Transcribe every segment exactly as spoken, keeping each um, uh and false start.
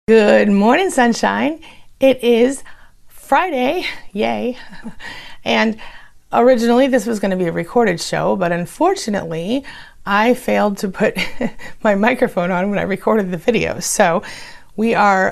Good morning, sunshine. It is Friday, yay. And originally this was going to be a recorded show, but unfortunately I failed to put my microphone on when I recorded the video. So we are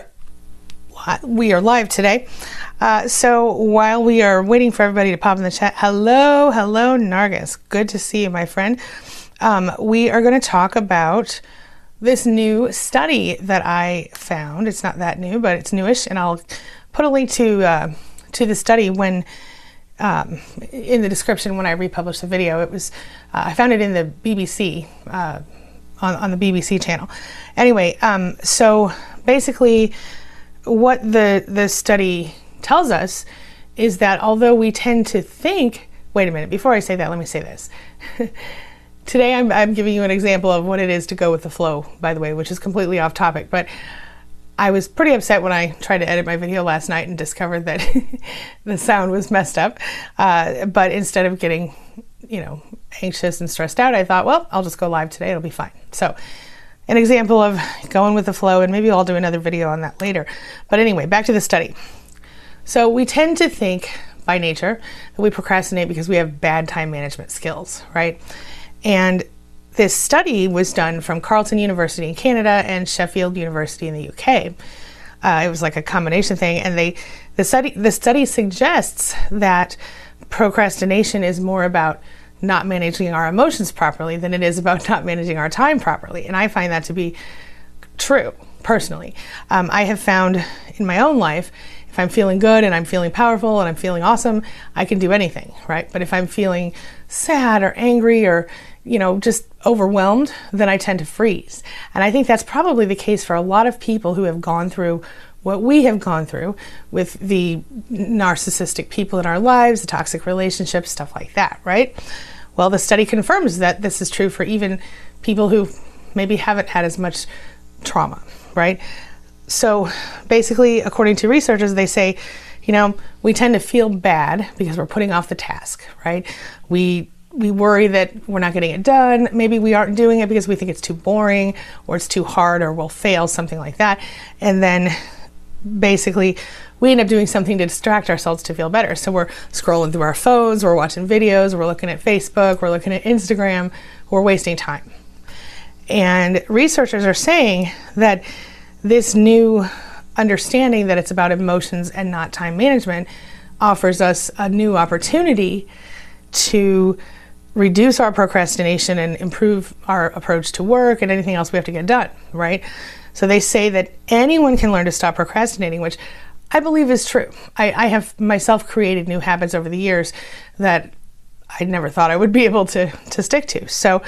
we are live today. Uh, so while we are waiting for everybody to pop in the chat, hello, hello, Nargis. Good to see you, my friend. Um, we are going to talk about this new study that I found. It's not that new, but it's newish, and I'll put a link to uh, to the study when um, in the description when I republish the video. It was uh, I found it in the B B C uh, on on the B B C channel. Anyway, um, so basically, what the the study tells us is that although we tend to think, wait a minute, before I say that, let me say this. Today I'm, I'm giving you an example of what it is to go with the flow, by the way, which is completely off topic, but I was pretty upset when I tried to edit my video last night and discovered that the sound was messed up. Uh, but instead of getting, you know, anxious and stressed out, I thought, well, I'll just go live today, it'll be fine. So an example of going with the flow, and maybe I'll do another video on that later. But anyway, back to the study. So we tend to think by nature that we procrastinate because we have bad time management skills, right? And this study was done from Carleton University in Canada and Sheffield University in the U K. Uh, it was like a combination thing, and they the study the study suggests that procrastination is more about not managing our emotions properly than it is about not managing our time properly. And I find that to be true, personally. Um, I have found in my own life, if I'm feeling good and I'm feeling powerful and I'm feeling awesome, I can do anything, right? But if I'm feeling sad or angry or, you know, just overwhelmed, then I tend to freeze. And I think that's probably the case for a lot of people who have gone through what we have gone through with the narcissistic people in our lives, the toxic relationships, stuff like that, right? Well, the study confirms that this is true for even people who maybe haven't had as much trauma, right? So basically, according to researchers, they say, you know, we tend to feel bad because we're putting off the task, right? We we worry that we're not getting it done. Maybe we aren't doing it because we think it's too boring or it's too hard or we'll fail, something like that. And then basically we end up doing something to distract ourselves to feel better. So we're scrolling through our phones, we're watching videos, we're looking at Facebook, we're looking at Instagram, we're wasting time. And researchers are saying that this new understanding that it's about emotions and not time management offers us a new opportunity to reduce our procrastination and improve our approach to work and anything else we have to get done, right? So they say that anyone can learn to stop procrastinating, which I believe is true. I, I have myself created new habits over the years that I never thought I would be able to, to stick to. So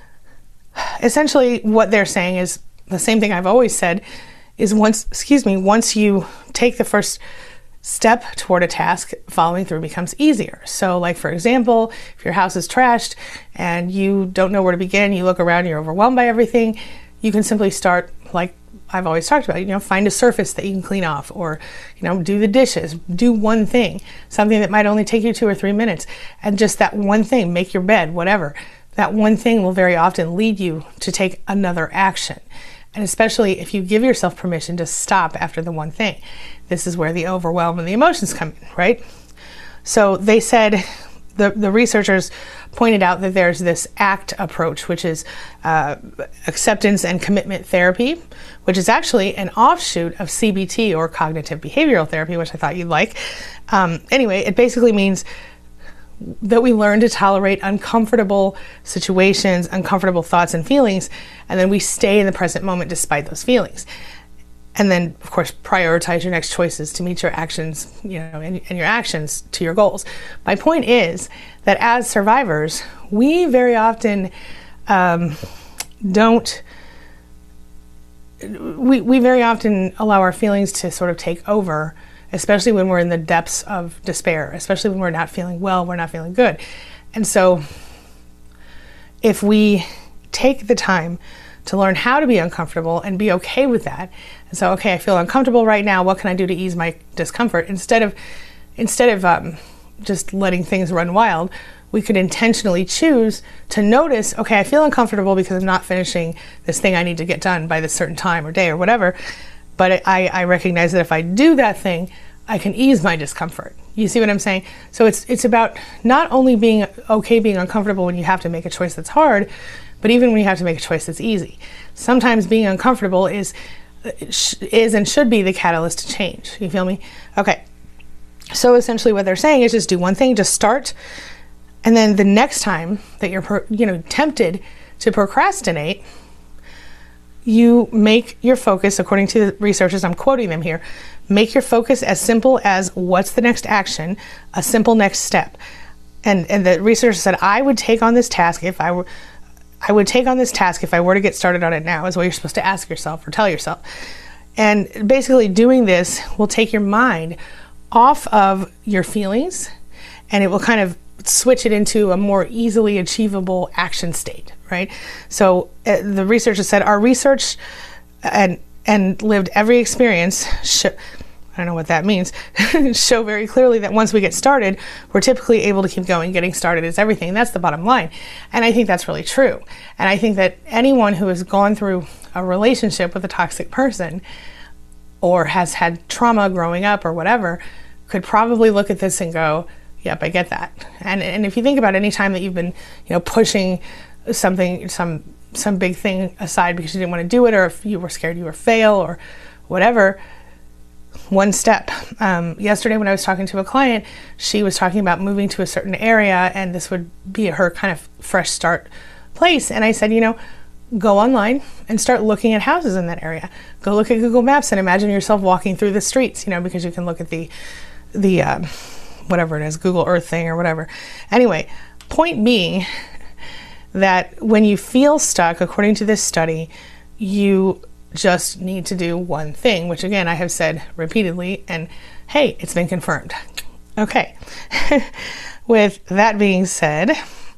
essentially what they're saying is the same thing I've always said, is once, excuse me, once you take the first step toward a task, following through becomes easier. So like, for example, if your house is trashed and you don't know where to begin, you look around, you're overwhelmed by everything, you can simply start, like I've always talked about, you know, find a surface that you can clean off, or, you know, do the dishes, do one thing, something that might only take you two or three minutes. And just that one thing, make your bed, whatever, that one thing will very often lead you to take another action. And especially if you give yourself permission to stop after the one thing. This is where the overwhelm and the emotions come in, right? So they said, the, the researchers pointed out that there's this ACT approach, which is uh, acceptance and commitment therapy, which is actually an offshoot of C B T, or cognitive behavioral therapy, which I thought you'd like. Um, anyway, it basically means that we learn to tolerate uncomfortable situations, uncomfortable thoughts and feelings, and then we stay in the present moment despite those feelings. And then, of course, prioritize your next choices to meet your actions, you know, and, and your actions to your goals. My point is that as survivors, we very often um, don't, we, we very often allow our feelings to sort of take over, especially when we're in the depths of despair, especially when we're not feeling well, we're not feeling good. And so if we take the time to learn how to be uncomfortable and be okay with that, and so, okay, I feel uncomfortable right now, what can I do to ease my discomfort? Instead of, instead of um, just letting things run wild, we could intentionally choose to notice, okay, I feel uncomfortable because I'm not finishing this thing I need to get done by this certain time or day or whatever. but I, I recognize that if I do that thing, I can ease my discomfort. You see what I'm saying? So it's it's about not only being okay being uncomfortable when you have to make a choice that's hard, but even when you have to make a choice that's easy. Sometimes being uncomfortable is is and should be the catalyst to change. You feel me? Okay. So essentially what they're saying is just do one thing, just start, and then the next time that you're you know tempted to procrastinate, you make your focus, according to the researchers, I'm quoting them here, make your focus as simple as what's the next action, a simple next step. And and the researcher said, I would take on this task if I were, I would take on this task if I were to get started on it now, is what you're supposed to ask yourself or tell yourself. And basically doing this will take your mind off of your feelings, and it will kind of switch it into a more easily achievable action state, right? So uh, the researcher said, our research and and lived every experience, sh- I don't know what that means, show very clearly that once we get started, we're typically able to keep going. Getting started is everything. That's the bottom line. And I think that's really true. And I think that anyone who has gone through a relationship with a toxic person or has had trauma growing up or whatever could probably look at this and go, yep, I get that. And and if you think about any time that you've been, you know, pushing something, some some big thing aside because you didn't want to do it, or if you were scared you would fail or whatever, one step. Um, yesterday when I was talking to a client, she was talking about moving to a certain area and this would be her kind of fresh start place. And I said, you know, go online and start looking at houses in that area. Go look at Google Maps and imagine yourself walking through the streets, you know, because you can look at the, the uh, whatever it is, Google Earth thing or whatever. Anyway, point being that when you feel stuck, according to this study, you just need to do one thing, which again, I have said repeatedly, and hey, it's been confirmed. Okay. With that being said,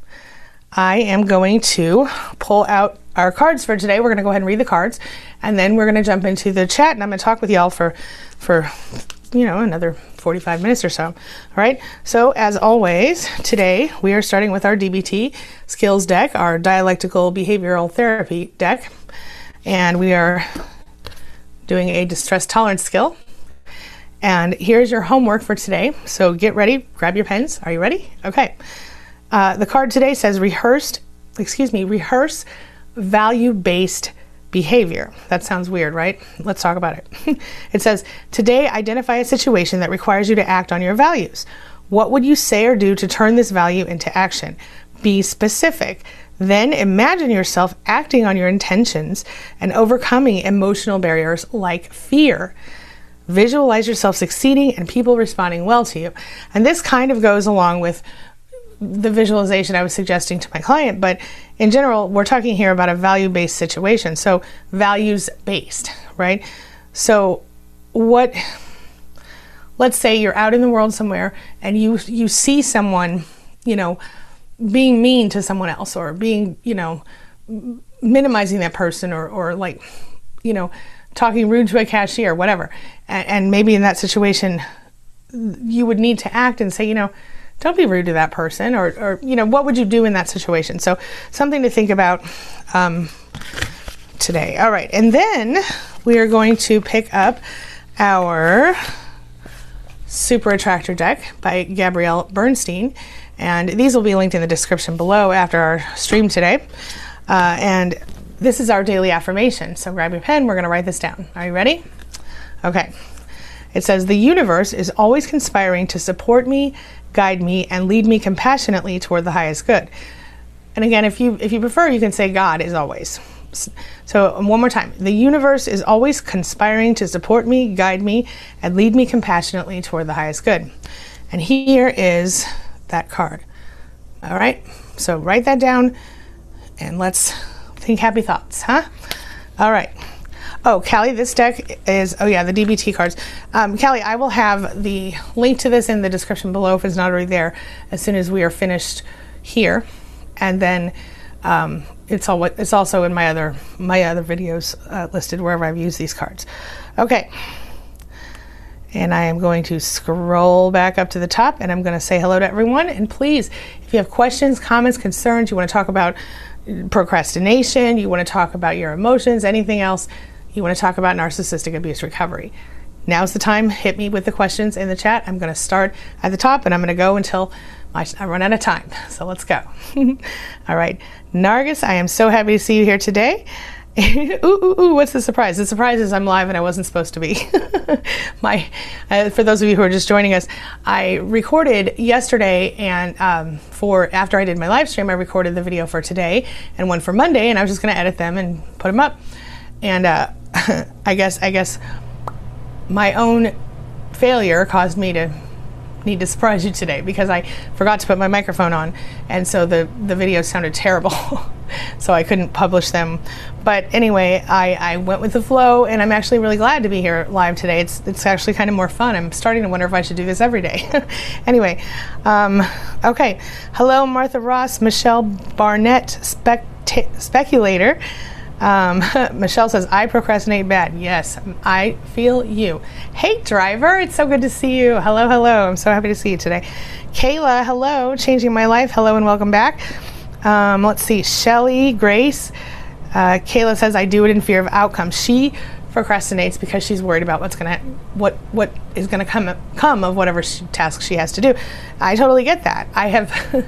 I am going to pull out our cards for today. We're going to go ahead and read the cards, and then we're going to jump into the chat, and I'm going to talk with y'all for, for, you know, another forty-five minutes or so. All right. So as always, today we are starting with our D B T skills deck, our dialectical behavioral therapy deck. And we are doing a distress tolerance skill. And here's your homework for today. So get ready, grab your pens. Are you ready? Okay. Uh, the card today says rehearsed, excuse me, rehearse value-based behavior. That sounds weird, right? Let's talk about it. It says, today identify a situation that requires you to act on your values. What would you say or do to turn this value into action? Be specific. Then imagine yourself acting on your intentions and overcoming emotional barriers like fear. Visualize yourself succeeding and people responding well to you. And this kind of goes along with the visualization I was suggesting to my client, but in general, we're talking here about a value-based situation. So values-based, right? So what, let's say you're out in the world somewhere and you you see someone, you know, being mean to someone else, or being, you know, minimizing that person, or, or like, you know, talking rude to a cashier, whatever. And, and maybe in that situation, you would need to act and say, you know, don't be rude to that person, or, or, you know, what would you do in that situation? So something to think about um, today. All right. And then we are going to pick up our Super Attractor deck by Gabrielle Bernstein. And these will be linked in the description below after our stream today. Uh, and this is our daily affirmation. So grab your pen. We're going to write this down. Are you ready? Okay. It says, the universe is always conspiring to support me, guide me, and lead me compassionately toward the highest good. And again, if you if you prefer, you can say God is always. So one more time. The universe is always conspiring to support me, guide me, and lead me compassionately toward the highest good. And here is that card. All right. So write that down and let's think happy thoughts, huh? All right. Oh, Callie, this deck is, oh yeah, the D B T cards. Um, Callie, I will have the link to this in the description below if it's not already there as soon as we are finished here. And then um, it's all it's also in my other my other videos uh, listed wherever I've used these cards. Okay. And I am going to scroll back up to the top and I'm going to say hello to everyone. And please, if you have questions, comments, concerns, you want to talk about procrastination, you want to talk about your emotions, anything else, you want to talk about narcissistic abuse recovery. Now's the time. Hit me with the questions in the chat. I'm going to start at the top and I'm going to go until I, I run out of time. So let's go. All right. Nargis, I am so happy to see you here today. ooh, ooh, ooh, what's the surprise? The surprise is I'm live and I wasn't supposed to be. My, uh, for those of you who are just joining us, I recorded yesterday, and um, for after I did my live stream, I recorded the video for today and one for Monday, and I was just going to edit them and put them up. And uh, I guess I guess my own failure caused me to need to surprise you today, because I forgot to put my microphone on, and so the the video sounded terrible. So I couldn't publish them. But anyway, I, I went with the flow, and I'm actually really glad to be here live today. It's it's actually kind of more fun. I'm starting to wonder if I should do this every day. Anyway, um, okay. Hello, Martha Ross, Michelle Barnett, specta- speculator. Um, Michelle says, I procrastinate bad. Yes, I feel you. Hey, driver, it's so good to see you. Hello, hello. I'm so happy to see you today. Kayla, hello. Changing my life. Hello and welcome back. Um, let's see. Shelly, Grace. Uh, Kayla says, I do it in fear of outcome. She procrastinates because she's worried about what's gonna, what, what is gonna come, come of whatever she, task she has to do. I totally get that. I have,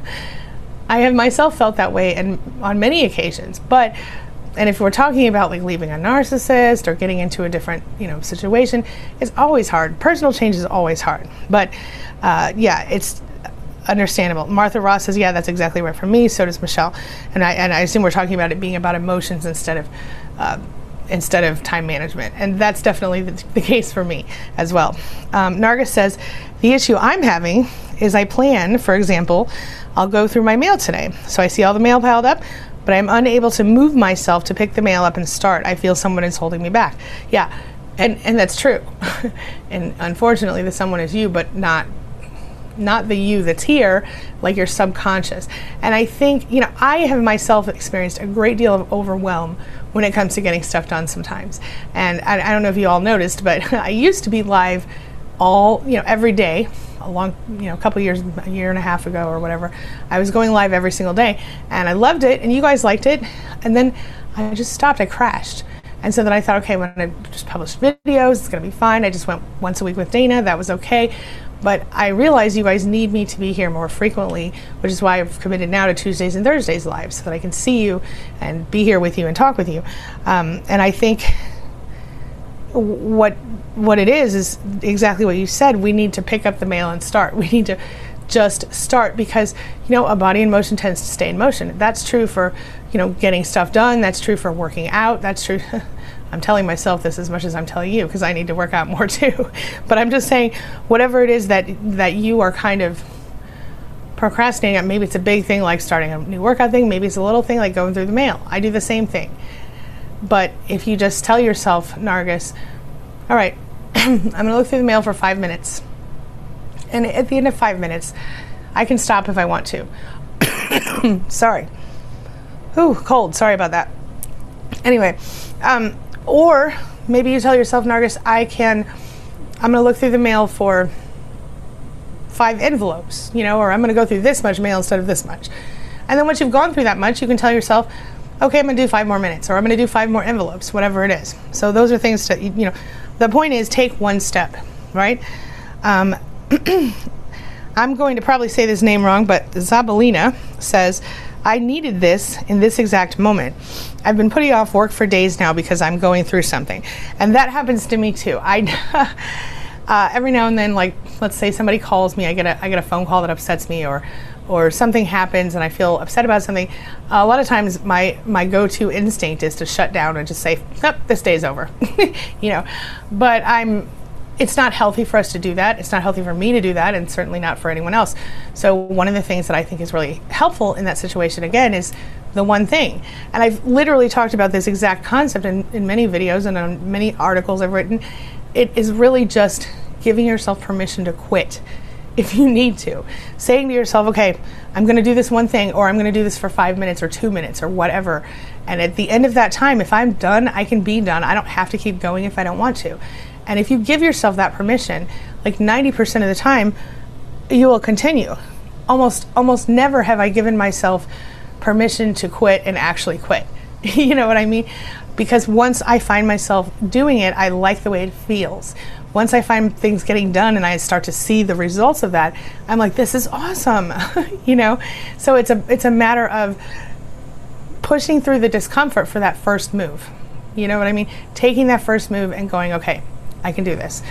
I have myself felt that way, and on many occasions. But and if we're talking about like leaving a narcissist or getting into a different, you know, situation, it's always hard. Personal change is always hard. But uh, yeah, it's understandable. Martha Ross says, yeah, that's exactly right for me. So does Michelle. And I and I assume we're talking about it being about emotions instead of uh, instead of time management. And that's definitely the, the case for me as well. Um, Nargis says, the issue I'm having is I plan, for example, I'll go through my mail today. So I see all the mail piled up, but I'm unable to move myself to pick the mail up and start. I feel someone is holding me back. Yeah, and, and that's true. And unfortunately, the someone is you, but not not the you that's here, like your subconscious. And I think, you know, I have myself experienced a great deal of overwhelm when it comes to getting stuff done sometimes. And I, I don't know if you all noticed, but I used to be live all, you know, every day. A long, you know, a couple years, a year and a half ago or whatever, I was going live every single day, and I loved it, and you guys liked it, and then I just stopped. I crashed, and so then I thought, okay, when I just published videos, it's gonna be fine. I just went once a week with Dana. That was okay, but I realized you guys need me to be here more frequently, which is why I've committed now to Tuesdays and Thursdays live, so that I can see you and be here with you and talk with you. Um, and I think what what it is is exactly what you said. We need to pick up the mail and start. We need to just start, because, you know, a body in motion tends to stay in motion. That's true for, you know, getting stuff done. That's true for working out. That's true. I'm telling myself this as much as I'm telling you, because I need to work out more too. But I'm just saying, whatever it is that that you are kind of procrastinating on, maybe it's a big thing like starting a new workout thing, maybe it's a little thing like going through the mail. I do the same thing. But if you just tell yourself, Nargis, all right, I'm going to look through the mail for five minutes. And at the end of five minutes, I can stop if I want to. Sorry. Ooh, cold. Sorry about that. Anyway, um, or maybe you tell yourself, Nargis, I can, I'm going to look through the mail for five envelopes, you know, or I'm going to go through this much mail instead of this much. And then once you've gone through that much, you can tell yourself, okay, I'm going to do five more minutes, or I'm going to do five more envelopes, whatever it is. So those are things to, you know, the point is take one step, right? Um, I'm going to probably say this name wrong, but Zabalina says, I needed this in this exact moment. I've been putting off work for days now because I'm going through something. And that happens to me too. I uh, every now and then, like, let's say somebody calls me, I get a, I get a phone call that upsets me, or or something happens and I feel upset about something. Uh, a lot of times my, my go-to instinct is to shut down and just say, nope, this day's over, you know, but I'm, it's not healthy for us to do that. It's not healthy for me to do that, and certainly not for anyone else. So one of the things that I think is really helpful in that situation, again, is the one thing. And I've literally talked about this exact concept in, in many videos and on many articles I've written. It is really just giving yourself permission to quit if you need to. Saying to yourself, okay, I'm going to do this one thing, or I'm going to do this for five minutes or two minutes or whatever. And at the end of that time, if I'm done, I can be done. I don't have to keep going if I don't want to. And if you give yourself that permission, like ninety percent of the time, you will continue. Almost, almost never have I given myself permission to quit and actually quit. You know what I mean? Because once I find myself doing it, I like the way it feels. Once I find things getting done and I start to see the results of that, I'm like, this is awesome. You know? So it's a it's a matter of pushing through the discomfort for that first move. You know what I mean? Taking that first move and going, okay, I can do this.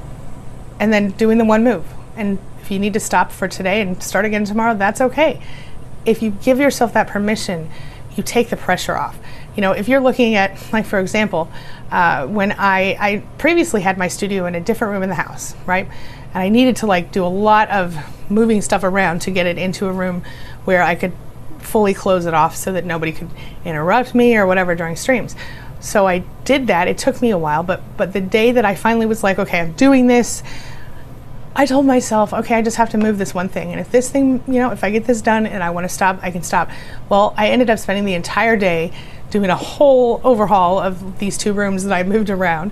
And then doing the one move. And if you need to stop for today and start again tomorrow, that's okay. If you give yourself that permission, you take the pressure off. You know, if you're looking at, like, for example, uh, when I, I previously had my studio in a different room in the house, right? And I needed to, like, do a lot of moving stuff around to get it into a room where I could fully close it off so that nobody could interrupt me or whatever during streams. So I did that. It took me a while, but but the day that I finally was like, okay, I'm doing this, I told myself, okay, I just have to move this one thing. And if this thing, you know, if I get this done and I want to stop, I can stop. Well, I ended up spending the entire day doing a whole overhaul of these two rooms that I moved around.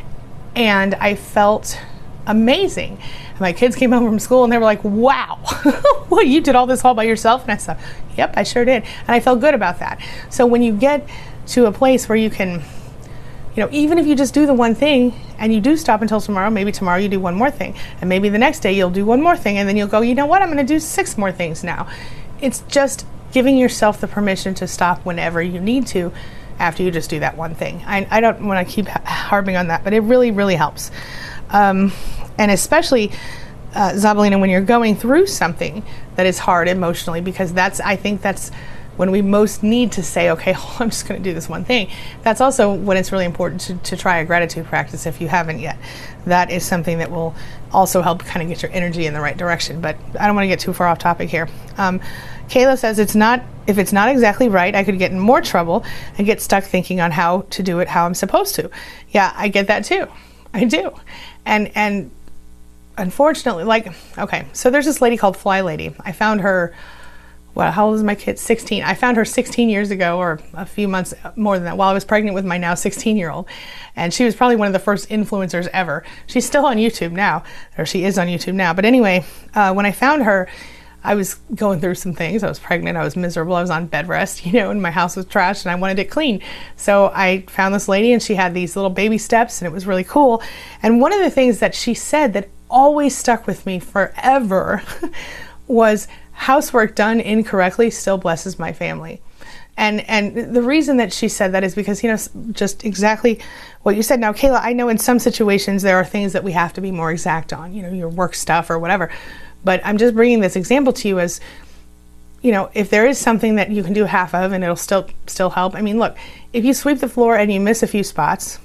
And I felt amazing. And my kids came home from school and they were like, wow, well, you did all this all by yourself? And I said, yep, I sure did. And I felt good about that. So when you get to a place where you can, you know, even if you just do the one thing and you do stop until tomorrow, maybe tomorrow you do one more thing, and maybe the next day you'll do one more thing, and then you'll go, you know what, I'm going to do six more things now. It's just giving yourself the permission to stop whenever you need to after you just do that one thing. I, I don't want to keep harping on that, but it really, really helps. Um, and especially, uh, Zabalina, when you're going through something that is hard emotionally, because that's, I think that's when we most need to say, okay, oh, I'm just going to do this one thing. That's also when it's really important to, to try a gratitude practice if you haven't yet. That is something that will also help kind of get your energy in the right direction. But I don't want to get too far off topic here. Um, Kayla says, it's not, if it's not exactly right, I could get in more trouble and get stuck thinking on how to do it how I'm supposed to. Yeah, I get that too. I do. And, and unfortunately, like, okay, so there's this lady called Fly Lady. I found her, well, how old is my kid? sixteen. I found her sixteen years ago, or a few months more than that, while I was pregnant with my now sixteen year old. And she was probably one of the first influencers ever. She's still on YouTube now, or she is on YouTube now. But anyway, uh, when I found her, I was going through some things. I was pregnant, I was miserable, I was on bed rest, you know, and my house was trashed and I wanted it clean. So I found this lady and she had these little baby steps and it was really cool. And one of the things that she said that always stuck with me forever was, housework done incorrectly still blesses my family. And and the reason that she said that is because, you know, just exactly what you said. Now, Kayla, I know in some situations there are things that we have to be more exact on, you know, your work stuff or whatever. But I'm just bringing this example to you as, you know, if there is something that you can do half of and it'll still still help. I mean, look, if you sweep the floor and you miss a few spots,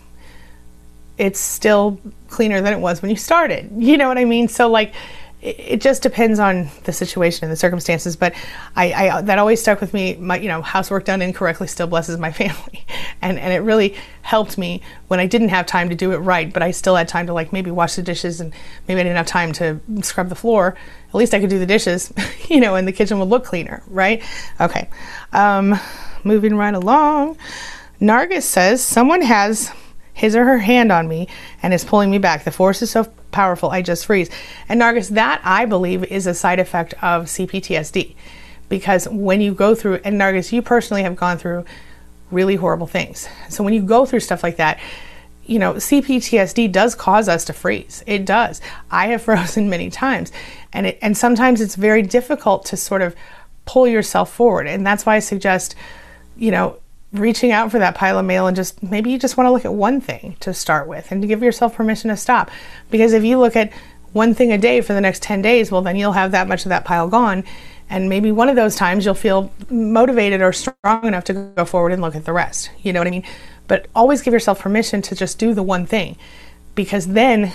it's still cleaner than it was when you started. You know what I mean? So, like, it just depends on the situation and the circumstances, but I, I that always stuck with me. My, you know, housework done incorrectly still blesses my family, and and it really helped me when I didn't have time to do it right, but I still had time to, like, maybe wash the dishes, and maybe I didn't have time to scrub the floor. At least I could do the dishes, you know, and the kitchen would look cleaner, right? Okay, um, moving right along. Nargis says, someone has his or her hand on me and is pulling me back. The force is so powerful, I just freeze. And Nargis, that I believe is a side effect of C P T S D, because when you go through, and Nargis, you personally have gone through really horrible things. So when you go through stuff like that, you know, C P T S D does cause us to freeze. It does. I have frozen many times, and it, and sometimes it's very difficult to sort of pull yourself forward. And that's why I suggest, you know, reaching out for that pile of mail, and just maybe you just want to look at one thing to start with and to give yourself permission to stop. Because if you look at one thing a day for the next ten days, well, then you'll have that much of that pile gone. And maybe one of those times you'll feel motivated or strong enough to go forward and look at the rest. You know what I mean? But always give yourself permission to just do the one thing, because then,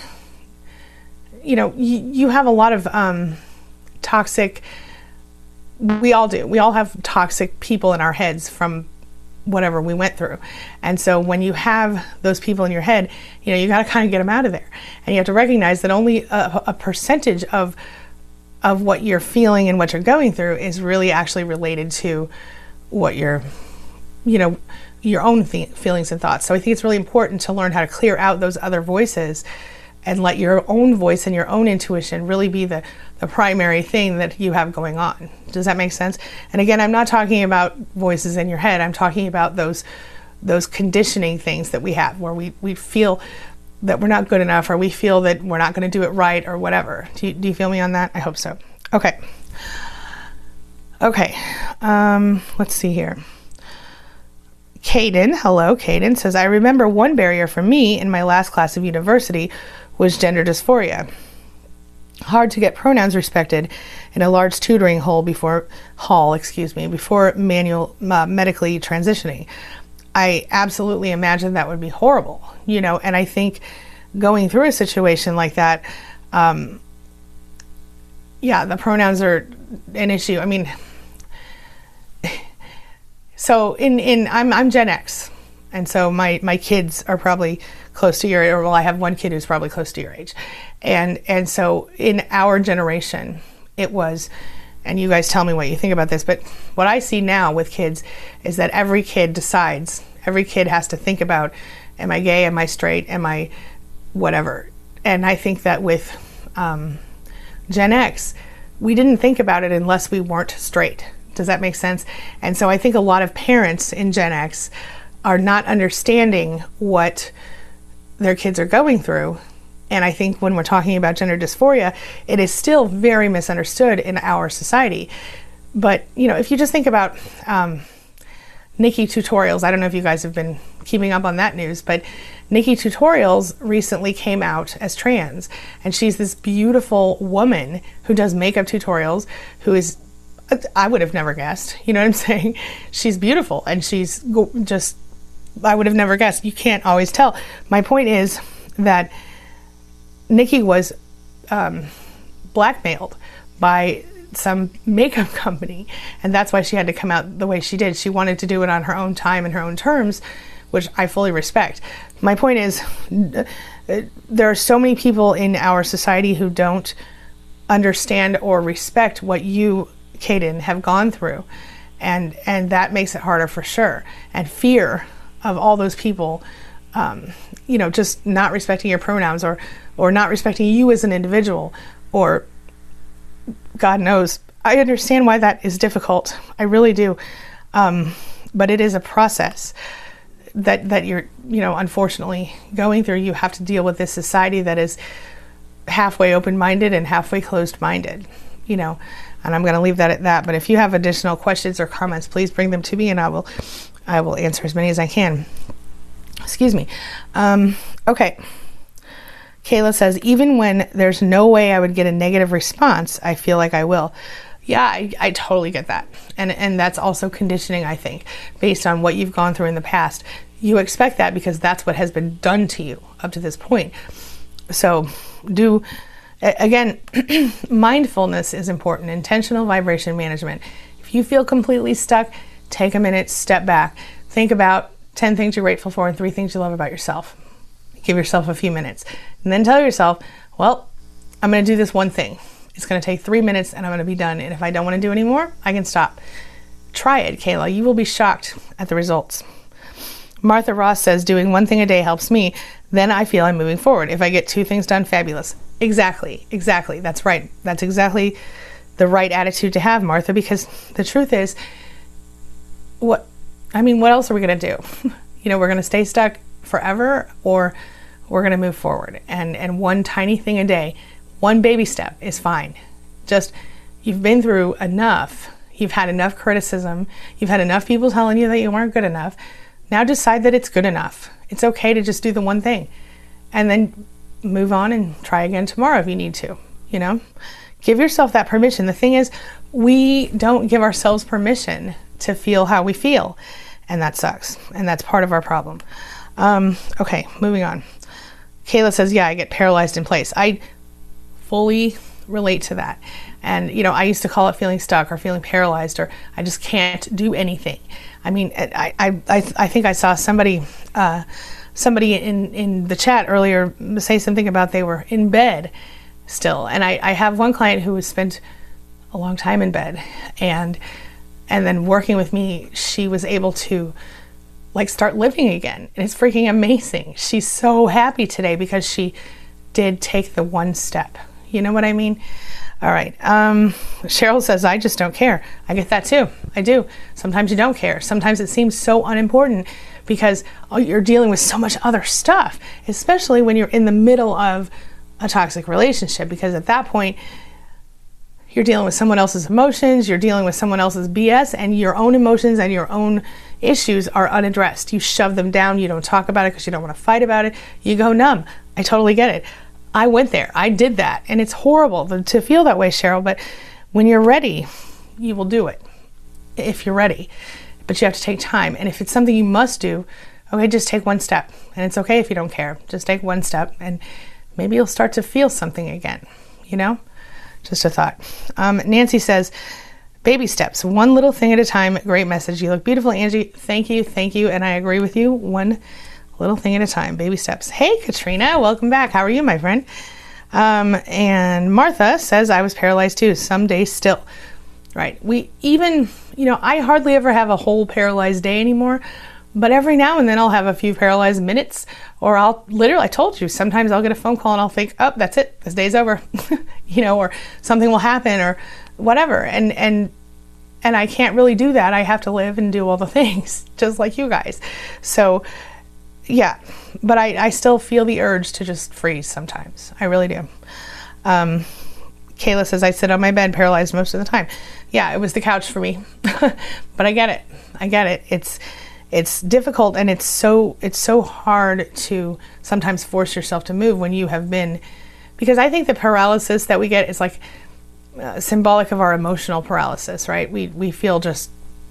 you know, you, you have a lot of um, toxic, we all do. We all have toxic people in our heads from whatever we went through. And so when you have those people in your head, you know, you got to kind of get them out of there. And you have to recognize that only a, a percentage of of what you're feeling and what you're going through is really actually related to what you're, you know, your own th- feelings and thoughts. So I think it's really important to learn how to clear out those other voices and let your own voice and your own intuition really be the, the primary thing that you have going on. Does that make sense? And again, I'm not talking about voices in your head. I'm talking about those those conditioning things that we have where we, we feel that we're not good enough, or we feel that we're not going to do it right, or whatever. Do you, do you feel me on that? I hope so. Okay. Okay. Um, let's see here. Caden, hello, Caden says, I remember one barrier for me in my last class of university was gender dysphoria. Hard to get pronouns respected in a large tutoring hall before hall, excuse me, before manual uh, medically transitioning. I absolutely imagine that would be horrible, you know, and I think going through a situation like that, um, yeah, the pronouns are an issue. I mean, so in, in I'm I'm Gen X, and so my, my kids are probably close to your age, or well, I have one kid who's probably close to your age. And and so in our generation, it was, and you guys tell me what you think about this, but what I see now with kids is that every kid decides, every kid has to think about, am I gay, am I straight, am I whatever. And I think that with um, Gen X, we didn't think about it unless we weren't straight. Does that make sense? And so I think a lot of parents in Gen X are not understanding what their kids are going through. And I think when we're talking about gender dysphoria, it is still very misunderstood in our society. But, you know, if you just think about um, Nikki Tutorials, I don't know if you guys have been keeping up on that news, but Nikki Tutorials recently came out as trans. And she's this beautiful woman who does makeup tutorials, who is, I would have never guessed, you know what I'm saying? She's beautiful, and she's just, I would have never guessed. You can't always tell. My point is that Nikki was um, blackmailed by some makeup company, and that's why she had to come out the way she did. She wanted to do it on her own time and her own terms, which I fully respect. My point is, there are so many people in our society who don't understand or respect what you, Caden, have gone through, and and that makes it harder for sure. And fear of all those people, um, you know, just not respecting your pronouns, or or not respecting you as an individual, or God knows. I understand why that is difficult. I really do. Um, but it is a process that that you're, you know, unfortunately going through. You have to deal with this society that is halfway open-minded and halfway closed-minded, you know. And I'm going to leave that at that. But if you have additional questions or comments, please bring them to me, and I will I will answer as many as I can. Excuse me. Um, okay. Kayla says, even when there's no way I would get a negative response, I feel like I will. Yeah, I, I totally get that. And and that's also conditioning, I think, based on what you've gone through in the past. You expect that because that's what has been done to you up to this point. So do, again, mindfulness is important. Intentional vibration management. If you feel completely stuck, take a minute, step back. Think about ten things you're grateful for and three things you love about yourself. Give yourself a few minutes. And then tell yourself, well, I'm going to do this one thing. It's going to take three minutes and I'm going to be done. And if I don't want to do any more, I can stop. Try it, Kayla. You will be shocked at the results. Martha Ross says, doing one thing a day helps me. Then I feel I'm moving forward. If I get two things done, fabulous. Exactly. Exactly. That's right. That's exactly the right attitude to have, Martha, because the truth is, what, I mean, what else are we going to do? You know, we're going to stay stuck forever, or we're going to move forward. And, and one tiny thing a day, one baby step is fine. Just, you've been through enough. You've had enough criticism. You've had enough people telling you that you weren't good enough. Now decide that it's good enough. It's okay to just do the one thing. And then move on and try again tomorrow if you need to, you know? Give yourself that permission. The thing is, we don't give ourselves permission to feel how we feel. And that sucks. And that's part of our problem. Um, okay, moving on. Kayla says, yeah, I get paralyzed in place. I fully relate to that. And, you know, I used to call it feeling stuck or feeling paralyzed, or I just can't do anything. I mean, I, I, I, I think I saw somebody, uh, somebody in, in the chat earlier say something about they were in bed still. And I, I have one client who has spent a long time in bed, and, and then working with me, she was able to like start living again. And it's freaking amazing. She's so happy today because she did take the one step. You know what I mean? All right. Um, Cheryl says, I just don't care. I get that too. I do. Sometimes you don't care. Sometimes it seems so unimportant because oh, you're dealing with so much other stuff, especially when you're in the middle of a toxic relationship, because at that point, you're dealing with someone else's emotions, you're dealing with someone else's B S, and your own emotions and your own issues are unaddressed. You shove them down. You don't talk about it because you don't want to fight about it. You go numb. I totally get it. I went there. I did that. And it's horrible to feel that way, Cheryl, but when you're ready, you will do it. If you're ready. But you have to take time. And if it's something you must do, okay, just take one step. And it's okay if you don't care. Just take one step and maybe you'll start to feel something again, you know? Just a thought. Um, Nancy says, baby steps, one little thing at a time. Great message. You look beautiful, Angie. Thank you. Thank you. And I agree with you. One little thing at a time. Baby steps. Hey, Katrina. Welcome back. How are you, my friend? Um, and Martha says, I was paralyzed too. Some days still. Right. We even, you know, I hardly ever have a whole paralyzed day anymore. But every now and then I'll have a few paralyzed minutes, or I'll literally, I told you, sometimes I'll get a phone call and I'll think, oh, that's it. This day's over, you know, or something will happen or whatever. And, and, and I can't really do that. I have to live and do all the things just like you guys. So yeah, but I, I still feel the urge to just freeze sometimes. I really do. Um, Kayla says, I sit on my bed paralyzed most of the time. Yeah, it was the couch for me, but I get it. I get it. It's, It's difficult, and it's so it's so hard to sometimes force yourself to move when you have been, because I think the paralysis that we get is like uh, symbolic of our emotional paralysis, right? We we feel just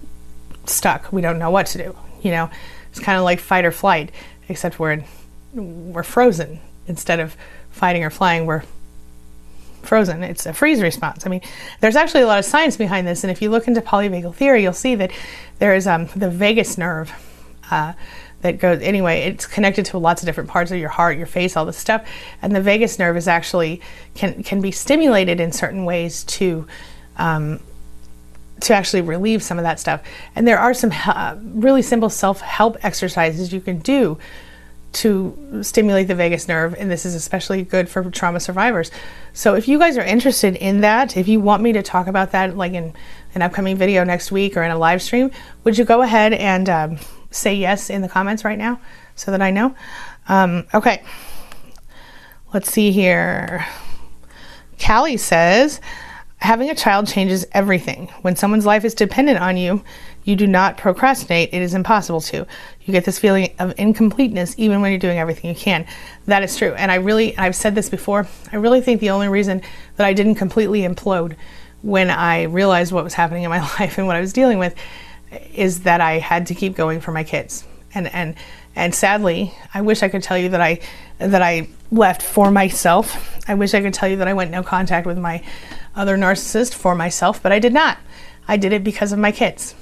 stuck. We don't know what to do. You know, it's kind of like fight or flight, except we're we're frozen instead of fighting or flying. We're frozen. It's a freeze response. I mean, there's actually a lot of science behind this, and if you look into polyvagal theory, you'll see that there is um, the vagus nerve uh, that goes, anyway, it's connected to lots of different parts of your heart, your face, all this stuff, and the vagus nerve is actually, can, can be stimulated in certain ways to um, to actually relieve some of that stuff. And there are some uh, really simple self-help exercises you can do to stimulate the vagus nerve, and this is especially good for trauma survivors. So if you guys are interested in that, if you want me to talk about that like in an upcoming video next week or in a live stream, would you go ahead and um, say yes in the comments right now so that I know? Um, okay, let's see here. Callie says, having a child changes everything. When someone's life is dependent on you, you do not procrastinate. It is impossible to. You get this feeling of incompleteness even when you're doing everything you can. That is true. And I really, I've said this before, I really think the only reason that I didn't completely implode when I realized what was happening in my life and what I was dealing with is that I had to keep going for my kids. And and and sadly, I wish I could tell you that I that I left for myself. I wish I could tell you that I went no contact with my other narcissist for myself, but I did not. I did it because of my kids.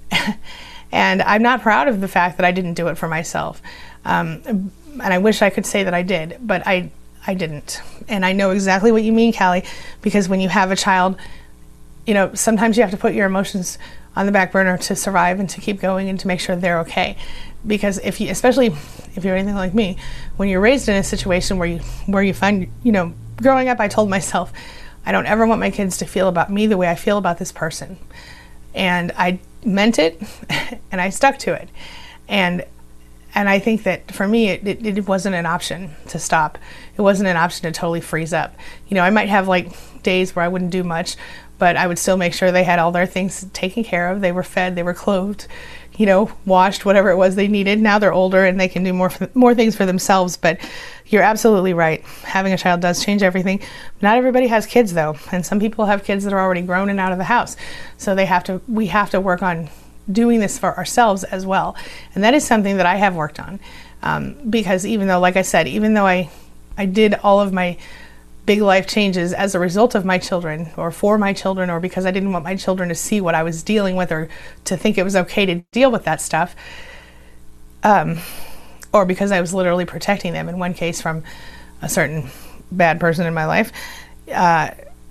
And I'm not proud of the fact that I didn't do it for myself. Um, and I wish I could say that I did, but I I didn't. And I know exactly what you mean, Callie, because when you have a child, you know, sometimes you have to put your emotions on the back burner to survive and to keep going and to make sure they're okay. Because if you, especially if you're anything like me, when you're raised in a situation where you where you find, you know, growing up, I told myself, I don't ever want my kids to feel about me the way I feel about this person. And I meant it, and I stuck to it. And and I think that for me, it, it, it wasn't an option to stop. It wasn't an option to totally freeze up. You know, I might have like days where I wouldn't do much, but I would still make sure they had all their things taken care of. They were fed, they were clothed, you know, washed, whatever it was they needed. Now they're older and they can do more for, more things for themselves. But you're absolutely right. Having a child does change everything. Not everybody has kids though, and some people have kids that are already grown and out of the house. So they have to. We have to work on doing this for ourselves as well, and that is something that I have worked on. Um, because even though, like I said, even though I, I did all of my big life changes as a result of my children or for my children, or because I didn't want my children to see what I was dealing with or to think it was okay to deal with that stuff, um, or because I was literally protecting them in one case from a certain bad person in my life, uh,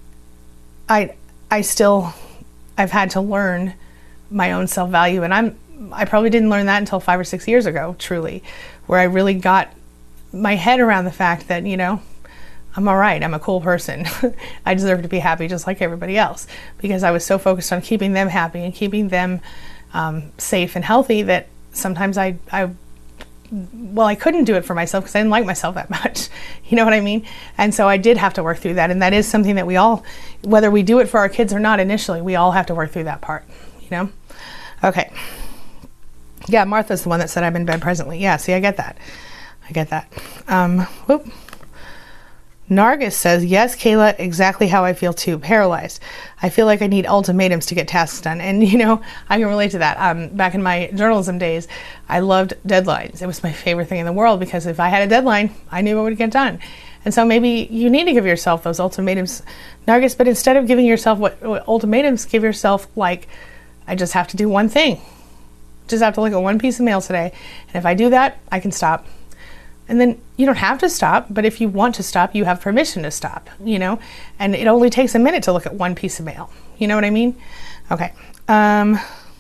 I I still I've had to learn my own self-value, and I'm I probably didn't learn that until five or six years ago, truly, where I really got my head around the fact that, you know, I'm all right. I'm a cool person. I deserve to be happy just like everybody else, because I was so focused on keeping them happy and keeping them um, safe and healthy that sometimes I, I, well, I couldn't do it for myself because I didn't like myself that much. You know what I mean? And so I did have to work through that. And that is something that we all, whether we do it for our kids or not initially, we all have to work through that part, you know? Okay. Yeah, Martha's the one that said I'm in bed presently. Yeah, see, I get that. I get that. Um, whoop. Nargis says, yes, Kayla, exactly how I feel too, paralyzed. I feel like I need ultimatums to get tasks done. And, you know, I can relate to that. Um, back in my journalism days, I loved deadlines. It was my favorite thing in the world, because if I had a deadline, I knew it would get done. And so maybe you need to give yourself those ultimatums, Nargis, but instead of giving yourself what, what ultimatums, give yourself like, I just have to do one thing. Just have to look at one piece of mail today. And if I do that, I can stop. And then you don't have to stop, but if you want to stop, you have permission to stop, you know, and it only takes a minute to look at one piece of mail. You know what I mean? Okay. Um,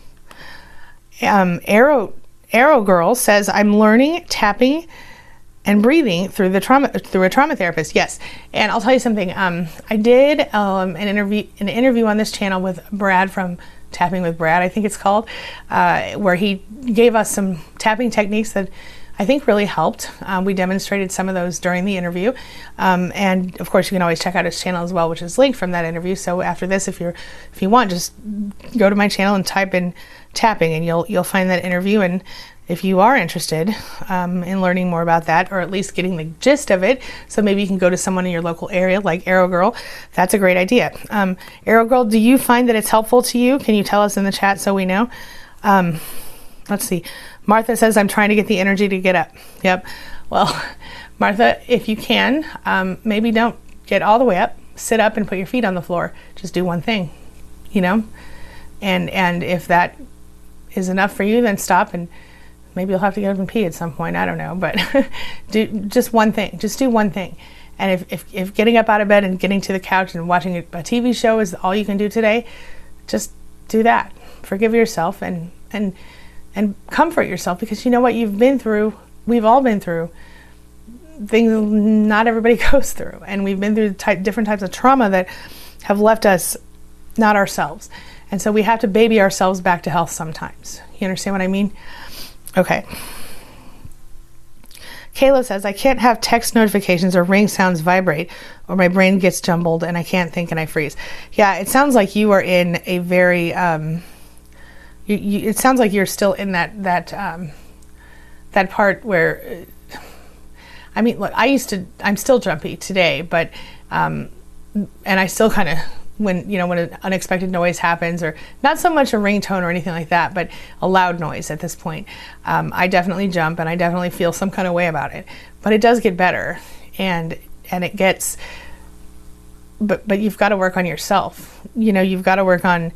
um, Arrow, Arrow Girl says, I'm learning tapping and breathing through the trauma, through a trauma therapist. Yes. And I'll tell you something. Um, I did um, an interview, an interview on this channel with Brad from Tapping with Brad, I think it's called, uh, where he gave us some tapping techniques that I think really helped. Um, we demonstrated some of those during the interview. Um, and of course you can always check out his channel as well, which is linked from that interview. So after this, if you're, if you want, just go to my channel and type in tapping and you'll, you'll find that interview. And if you are interested um, in learning more about that, or at least getting the gist of it, so maybe you can go to someone in your local area like Arrow Girl, that's a great idea. Um, Arrow Girl, do you find that it's helpful to you? Can you tell us in the chat so we know? Um, let's see. Martha says, I'm trying to get the energy to get up. Yep. Well, Martha, if you can, um, maybe don't get all the way up. Sit up and put your feet on the floor. Just do one thing, you know? And, and if that is enough for you, then stop, and maybe you'll have to get up and pee at some point. I don't know, but do just one thing. Just do one thing. And if, if, if getting up out of bed and getting to the couch and watching a, a T V show is all you can do today, just do that. Forgive yourself and, and, and comfort yourself, because you know what you've been through. We've all been through things not everybody goes through. And we've been through type, different types of trauma that have left us not ourselves. And so we have to baby ourselves back to health sometimes. You understand what I mean? Okay. Kayla says, I can't have text notifications or ring sounds vibrate, or my brain gets jumbled and I can't think and I freeze. Yeah, it sounds like you are in a very, um, you, you, it sounds like you're still in that, that, um, that part where, uh, I mean, look, I used to, I'm still jumpy today, but, um, and I still kind of, when, you know, when an unexpected noise happens, or not so much a ringtone or anything like that, but a loud noise at this point, um, I definitely jump and I definitely feel some kind of way about it, but it does get better, and, and it gets, but, but you've got to work on yourself. You know, you've got to work on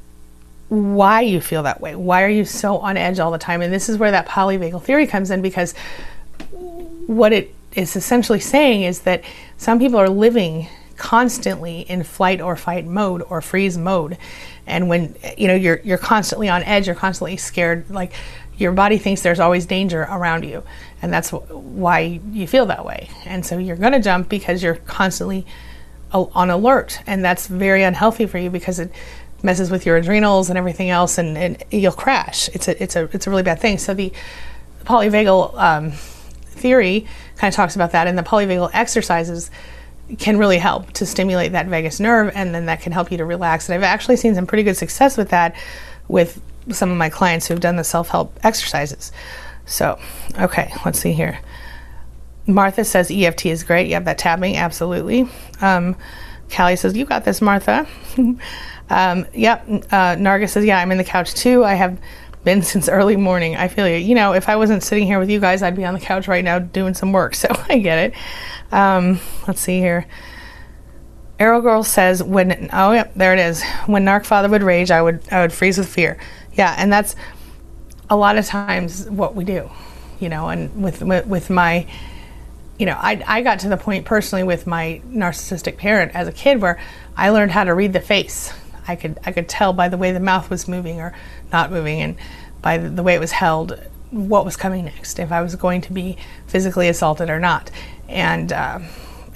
why you feel that way. Why are you so on edge all the time? And this is where that polyvagal theory comes in, because what it is essentially saying is that some people are living constantly in flight or fight mode or freeze mode. And when, you know, you're you're constantly on edge, you're constantly scared, like your body thinks there's always danger around you, and that's why you feel that way. And so you're going to jump because you're constantly on alert, and that's very unhealthy for you, because it messes with your adrenals and everything else, and, and you'll crash. It's a it's a it's a really bad thing. So the polyvagal um, theory kind of talks about that, and the polyvagal exercises can really help to stimulate that vagus nerve, and then that can help you to relax. And I've actually seen some pretty good success with that with some of my clients who've done the self-help exercises. So, okay, let's see here. Martha says E F T is great. Yep, that tapping, absolutely. Um, Callie says, you got this, Martha. um, yep, uh, Narga says, yeah, I'm in the couch too. I have been since early morning. I feel you. You know, if I wasn't sitting here with you guys, I'd be on the couch right now doing some work. So I get it. Um, let's see here. Arrow Girl says, when, oh yep, there it is. When Narc Father would rage, I would, I would freeze with fear. Yeah. And that's a lot of times what we do, you know, and with, with, with my, you know, I, I got to the point personally with my narcissistic parent as a kid where I learned how to read the face. I could, I could tell by the way the mouth was moving or not moving, and by the, the way it was held, what was coming next, if I was going to be physically assaulted or not. And, uh,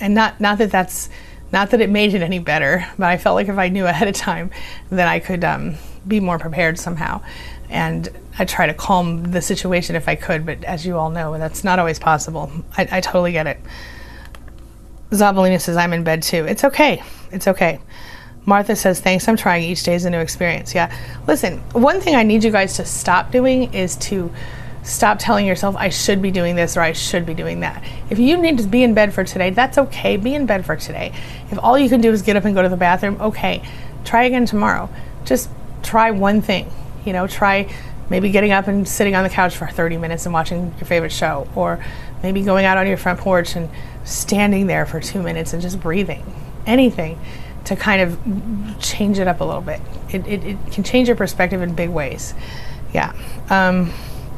and not not that that's not that it made it any better, but I felt like if I knew ahead of time, then I could um, be more prepared somehow. And I try to calm the situation if I could, but as you all know, that's not always possible. I, I totally get it. Zabalina says, I'm in bed too. It's okay. It's okay. Martha says, thanks, I'm trying. Each day is a new experience. Yeah. Listen, one thing I need you guys to stop doing is to stop telling yourself, I should be doing this or I should be doing that. If you need to be in bed for today, that's okay. Be in bed for today. If all you can do is get up and go to the bathroom, okay. Try again tomorrow. Just try one thing. You know, try maybe getting up and sitting on the couch for thirty minutes and watching your favorite show, or maybe going out on your front porch and standing there for two minutes and just breathing. Anything to kind of change it up a little bit. It, it, it can change your perspective in big ways. Yeah. Um,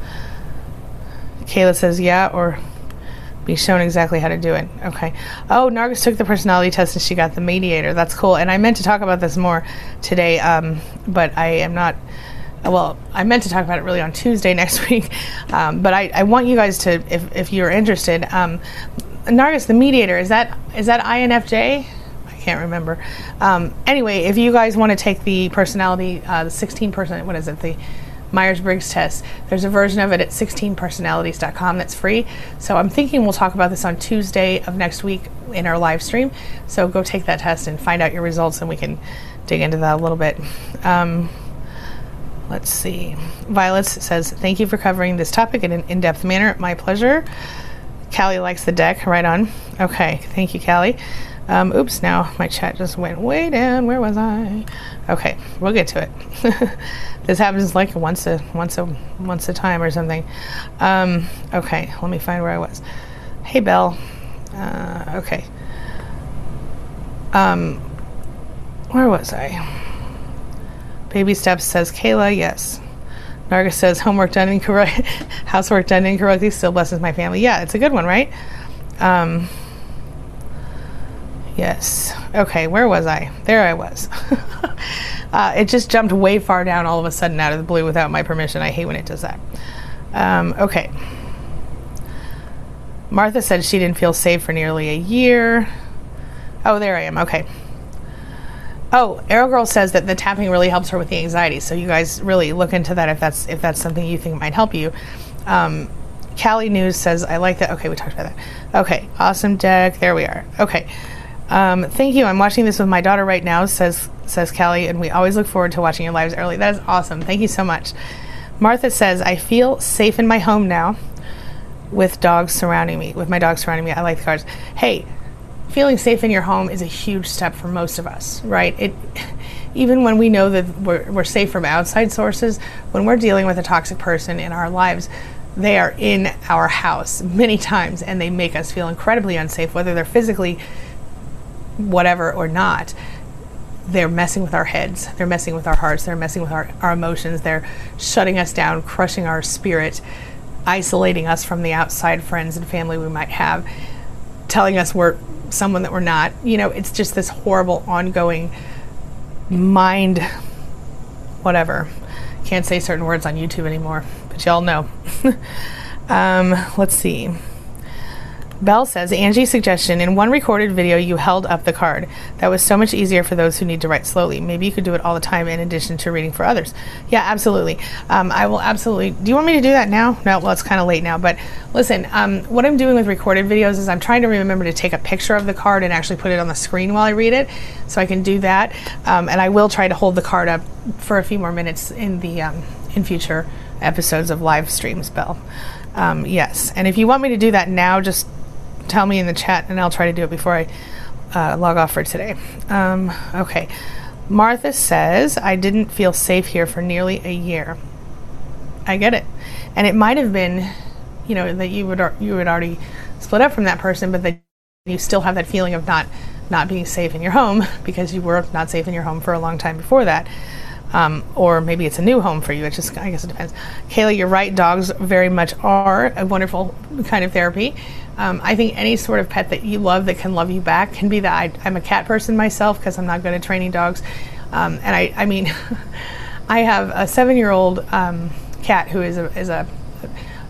Kayla says, yeah, or be shown exactly how to do it. Okay. Oh, Nargis took the personality test and she got the mediator. That's cool. And I meant to talk about this more today, um, but I am not... Well, I meant to talk about it really on Tuesday next week, um, but I, I want you guys to, if, if you're interested, um, Nargis, the mediator, is that is that I N F J? I can't remember. Um, anyway, if you guys want to take the personality, uh, the sixteen percent, what is it, the Myers-Briggs test, there's a version of it at sixteen personalities dot com that's free. So I'm thinking we'll talk about this on Tuesday of next week in our live stream. So go take that test and find out your results, and we can dig into that a little bit. Um, Let's see. Violet says, thank you for covering this topic in an in-depth manner. My pleasure. Callie likes the deck. Right on. Okay. Thank you, Callie. Um, oops, now my chat just went way down. Where was I? Okay. We'll get to it. This happens like once a once a once a time or something. Um, okay. Let me find where I was. Hey, Belle. Uh, okay. Um, where was I? Baby Steps says, Kayla, yes. Nargis says, homework done incorrect, housework done incorrectly still blesses my family. Yeah, it's a good one, right? Um, yes. Okay, where was I? There I was. uh, it just jumped way far down all of a sudden out of the blue without my permission. I hate when it does that. Um, okay. Martha said she didn't feel safe for nearly a year. Oh, there I am. Okay. Oh, Arrow Girl says that the tapping really helps her with the anxiety. So you guys really look into that if that's if that's something you think might help you. Um, Callie News says, I like that. Okay, we talked about that. Okay, awesome deck. There we are. Okay. Um, thank you. I'm watching this with my daughter right now, says says Callie, and we always look forward to watching your lives early. That is awesome. Thank you so much. Martha says, I feel safe in my home now with dogs surrounding me, with my dogs surrounding me. I like the cards. Hey, feeling safe in your home is a huge step for most of us, right? It, even when we know that we're, we're safe from outside sources, when we're dealing with a toxic person in our lives, they are in our house many times and they make us feel incredibly unsafe, whether they're physically whatever or not. They're messing with our heads, they're messing with our hearts, they're messing with our, our emotions, they're shutting us down, crushing our spirit, isolating us from the outside friends and family we might have, telling us we're someone that we're not. You know, it's just this horrible ongoing mind whatever. Can't say certain words on YouTube anymore, but y'all know. um, let's see. Belle says, Angie's suggestion, in one recorded video you held up the card. That was so much easier for those who need to write slowly. Maybe you could do it all the time in addition to reading for others. Yeah, absolutely. Um, I will absolutely. Do you want me to do that now? No, well, it's kind of late now. But listen, um, what I'm doing with recorded videos is I'm trying to remember to take a picture of the card and actually put it on the screen while I read it. So I can do that. Um, and I will try to hold the card up for a few more minutes in the um, in future episodes of live streams, Belle. Um, yes. And if you want me to do that now, just tell me in the chat and I'll try to do it before I uh, log off for today. Um, okay. Martha says, I didn't feel safe here for nearly a year. I get it. And it might have been, you know, that you would you would already split up from that person, but that you still have that feeling of not not being safe in your home because you were not safe in your home for a long time before that. Um, or maybe it's a new home for you. It just, I guess it depends. Kayla, you're right. Dogs very much are a wonderful kind of therapy. Um, I think any sort of pet that you love that can love you back can be that. I, I'm a cat person myself because I'm not good at training dogs. Um, and I, I mean, I have a seven-year-old um, cat who is a, is a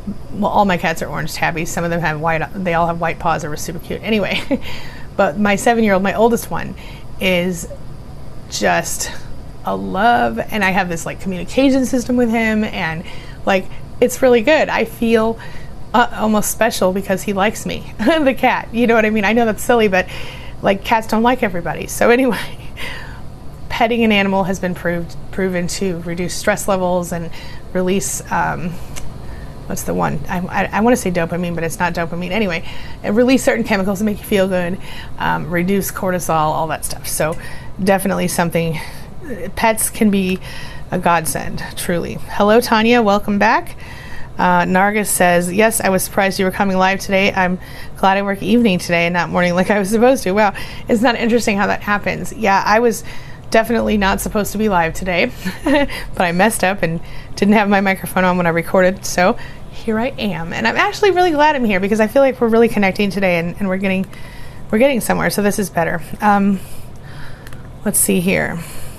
well, all my cats are orange tabbies. Some of them have white, they all have white paws. They were super cute. Anyway, but my seven-year-old, my oldest one, is just a love. And I have this like communication system with him, and like, it's really good. I feel uh, almost special because he likes me, the cat. You know what I mean? I know that's silly, but like, cats don't like everybody. So anyway, petting an animal has been proved proven to reduce stress levels and release, um, what's the one? I, I, I want to say dopamine, but it's not dopamine. Anyway, it release certain chemicals to make you feel good, um, reduce cortisol, all that stuff. So definitely something, pets can be a godsend, truly. Hello, Tanya. Welcome back. Uh, Nargis says, yes, I was surprised you were coming live today. I'm glad I work evening today and not morning like I was supposed to. Wow. Isn't that interesting how that happens? Yeah, I was definitely not supposed to be live today, but I messed up and didn't have my microphone on when I recorded. So here I am. And I'm actually really glad I'm here because I feel like we're really connecting today, and, and we're getting we're getting somewhere. So this is better. Um, let's see here.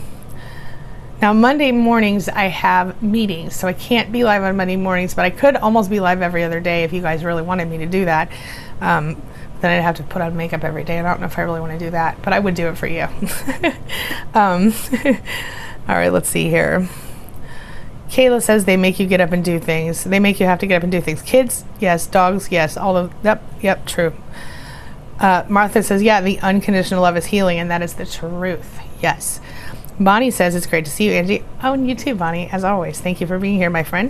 Now, Monday mornings I have meetings, so I can't be live on Monday mornings, but I could almost be live every other day if you guys really wanted me to do that. Um, then I'd have to put on makeup every day, and I don't know if I really want to do that, but I would do it for you. um, all right, let's see here. Kayla says they make you get up and do things. They make you have to get up and do things. Kids, yes. Dogs, yes. All of, yep, yep, true. Uh, Martha says, yeah, the unconditional love is healing, and that is the truth. Yes. Bonnie says, it's great to see you, Angie. Oh, and you too, Bonnie, as always. Thank you for being here, my friend.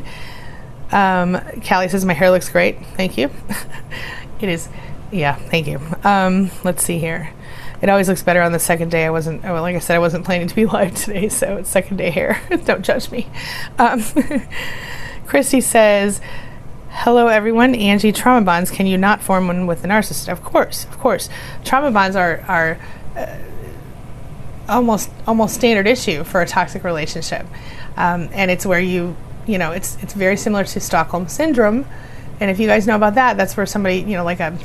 Um, Callie says, my hair looks great. Thank you. It is, yeah, thank you. Um, let's see here. It always looks better on the second day. I wasn't, well, like I said, I wasn't planning to be live today, so it's second day hair. Don't judge me. Um, Christy says, hello, everyone. Angie, trauma bonds, can you not form one with the narcissist? Of course, of course. Trauma bonds are, are uh, almost almost standard issue for a toxic relationship. Um, and it's where you, you know, it's it's very similar to Stockholm Syndrome. And if you guys know about that, that's where somebody, you know, like a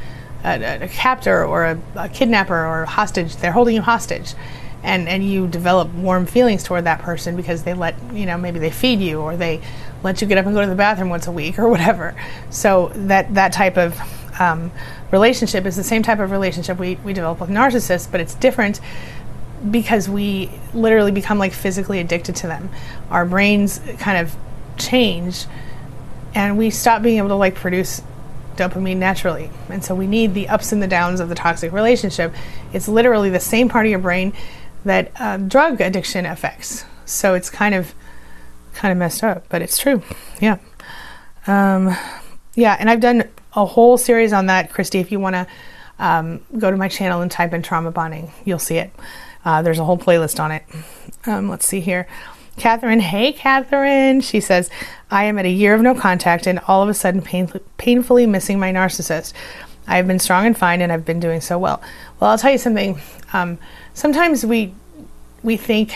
a, a captor or a, a kidnapper or a hostage, they're holding you hostage. And, and you develop warm feelings toward that person because they let, you know, maybe they feed you or they let you get up and go to the bathroom once a week or whatever. So that, that type of um, relationship is the same type of relationship we, we develop with narcissists, but it's different because we literally become like physically addicted to them. Our brains kind of change and we stop being able to like produce dopamine naturally. And so we need the ups and the downs of the toxic relationship. It's literally the same part of your brain that uh, drug addiction affects. So it's kind of kind of messed up, but it's true. Yeah. Um, yeah, and I've done a whole series on that, Christy. If you want to um, go to my channel and type in trauma bonding, you'll see it. Uh, there's a whole playlist on it. Um, let's see here. Catherine, hey Catherine. She says, I am at a year of no contact and all of a sudden pain, painfully missing my narcissist. I have been strong and fine and I've been doing so well. Well, I'll tell you something. Um, sometimes we we think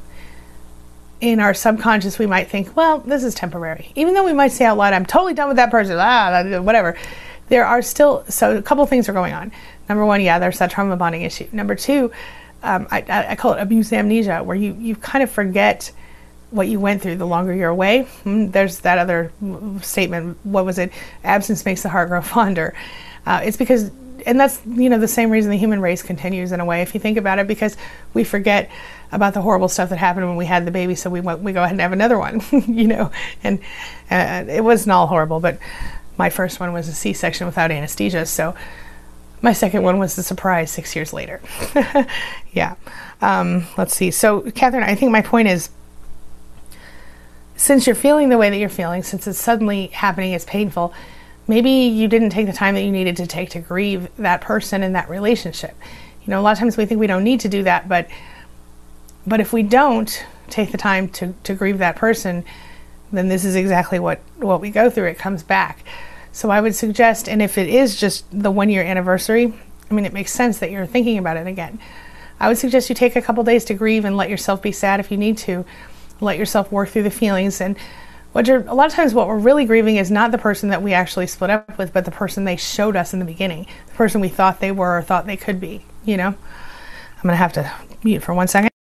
in our subconscious, we might think, well, this is temporary. Even though we might say out loud, I'm totally done with that person, ah, whatever. There are still, so a couple of things are going on. Number one, yeah, there's that trauma bonding issue. Number two, um, I, I call it abuse amnesia, where you, you kind of forget what you went through the longer you're away. There's that other statement, what was it? Absence makes the heart grow fonder. Uh, it's because, and that's, you know, the same reason the human race continues in a way, if you think about it, because we forget about the horrible stuff that happened when we had the baby, so we we go ahead and have another one, you know, and uh, it wasn't all horrible, but my first one was a C-section without anesthesia, so my second one was the surprise six years later. Yeah. Um, let's see. So, Catherine, I think my point is, since you're feeling the way that you're feeling, since it's suddenly happening, it's painful, maybe you didn't take the time that you needed to take to grieve that person and that relationship. You know, a lot of times we think we don't need to do that, but but if we don't take the time to, to grieve that person, then this is exactly what, what we go through. It comes back. So I would suggest, and if it is just the one year anniversary, I mean, it makes sense that you're thinking about it again. I would suggest you take a couple days to grieve and let yourself be sad if you need to. Let yourself work through the feelings. And what you're, a lot of times what we're really grieving is not the person that we actually split up with, but the person they showed us in the beginning, the person we thought they were or thought they could be, you know? I'm going to have to mute for one second.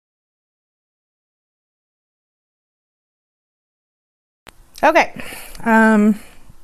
Okay. Um,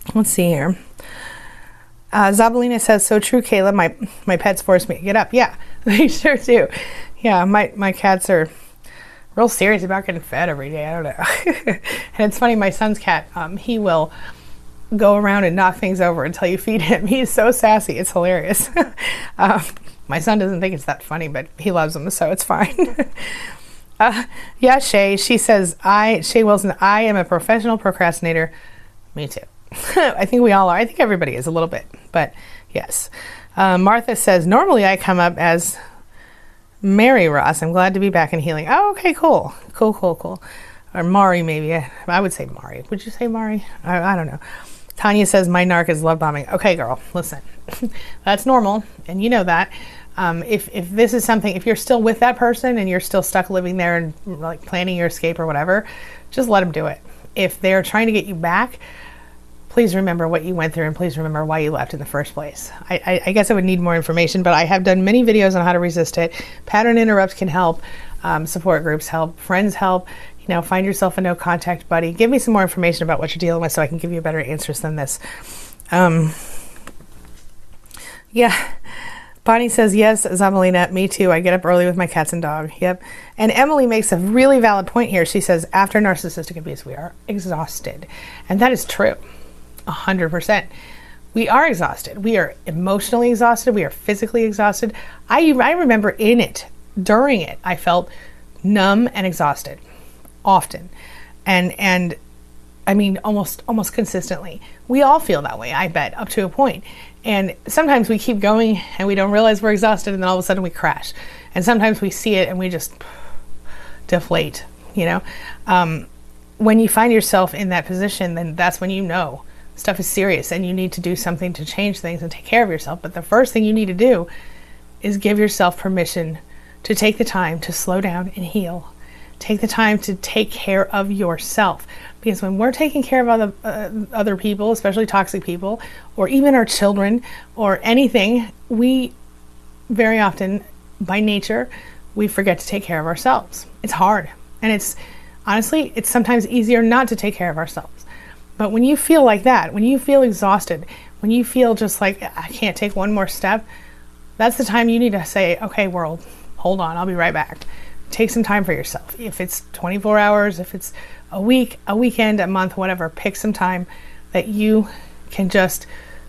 Let's see here. Uh, Zabalina says, so true, Kayla. My my pets force me to get up. Yeah, they sure do. Yeah, my, my cats are real serious about getting fed every day. I don't know. And it's funny, my son's cat, um, he will go around and knock things over until you feed him. He's so sassy. It's hilarious. um, my son doesn't think it's that funny, but he loves them, so it's fine. uh, yeah, Shay, she says, I, Shay Wilson, I am a professional procrastinator. Me too. I think we all are. I think everybody is a little bit, but yes. Uh, Martha says, normally I come up as Mary Ross. I'm glad to be back in healing. Oh, okay, cool. Cool, cool, cool. Or Mari, maybe. I would say Mari. Would you say Mari? I, I don't know. Tanya says, my narc is love bombing. Okay, girl, listen. That's normal, and you know that. Um, if, if this is something, if you're still with that person and you're still stuck living there and like planning your escape or whatever, just let them do it. If they're trying to get you back, please remember what you went through and please remember why you left in the first place. I, I, I guess I would need more information, but I have done many videos on how to resist it. Pattern interrupts can help. Um, support groups help. Friends help. You know, find yourself a no contact buddy. Give me some more information about what you're dealing with so I can give you better answers than this. Um, yeah. Bonnie says, yes, Zamalina, me too. I get up early with my cats and dog. Yep. And Emily makes a really valid point here. She says, after narcissistic abuse, we are exhausted. And that is true. A hundred percent. We are exhausted. We are emotionally exhausted. We are physically exhausted. I, I remember in it, during it, I felt numb and exhausted often. And, and I mean, almost, almost consistently. We all feel that way, I bet, up to a point. And sometimes we keep going and we don't realize we're exhausted and then all of a sudden we crash. And sometimes we see it and we just deflate, you know? Um, when you find yourself in that position, then that's when you know stuff is serious and you need to do something to change things and take care of yourself. But the first thing you need to do is give yourself permission to take the time to slow down and heal. Take the time to take care of yourself. Because when we're taking care of other, uh, other people, especially toxic people, or even our children, or anything, we very often, by nature, we forget to take care of ourselves. It's hard. And it's, honestly, it's sometimes easier not to take care of ourselves. But when you feel like that, when you feel exhausted, when you feel just like, I can't take one more step, that's the time you need to say, okay, world, hold on, I'll be right back. Take some time for yourself. If it's twenty-four hours, if it's a week, a weekend, a month, whatever, pick some time that you can just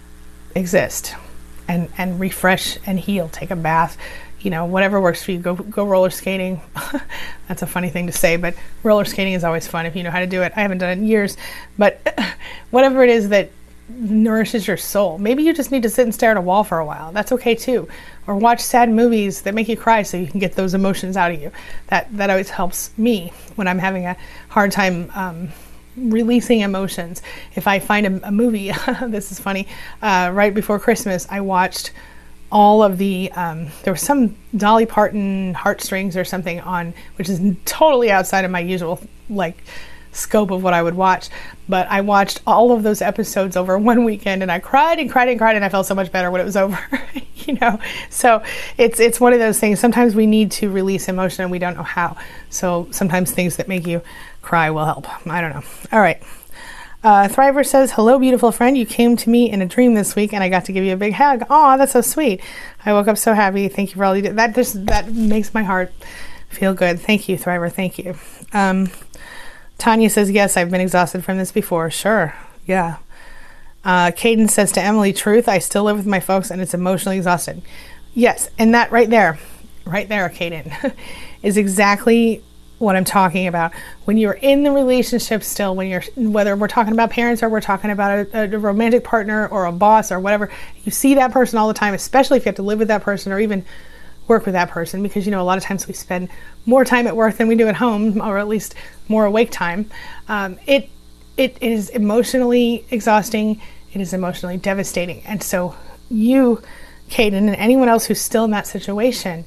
exist and, and refresh and heal. Take a bath, you know, whatever works for you. Go, go roller skating. That's a funny thing to say, but roller skating is always fun if you know how to do it. I haven't done it in years, but whatever it is that nourishes your soul. Maybe you just need to sit and stare at a wall for a while. That's okay too. Or watch sad movies that make you cry so you can get those emotions out of you. That that always helps me when I'm having a hard time um, releasing emotions. If I find a, a movie, this is funny, uh, right before Christmas, I watched all of the, um, there was some Dolly Parton Heartstrings or something on, which is totally outside of my usual, like, scope of what I would watch, but I watched all of those episodes over one weekend and I cried and cried and cried and I felt so much better when it was over. You know, so it's it's one of those things. Sometimes we need to release emotion and we don't know how, so sometimes things that make you cry will help. I don't know. All right. uh, Thriver says, hello beautiful friend, you came to me in a dream this week and I got to give you a big hug. Oh, that's so sweet. I woke up so happy. Thank you for all you did. That just that makes my heart feel good. Thank you, Thriver. Thank you. um Tanya says, yes, I've been exhausted from this before. Sure. Yeah. Uh, Caden says to Emily, truth, I still live with my folks and it's emotionally exhausted. Yes. And that right there, right there, Caden, is exactly what I'm talking about. When you're in the relationship still, when you're, whether we're talking about parents or we're talking about a, a romantic partner or a boss or whatever, you see that person all the time, especially if you have to live with that person or even work with that person, because, you know, a lot of times we spend more time at work than we do at home, or at least more awake time. Um, it, it is emotionally exhausting. It is emotionally devastating. And so you, Caden, and anyone else who's still in that situation,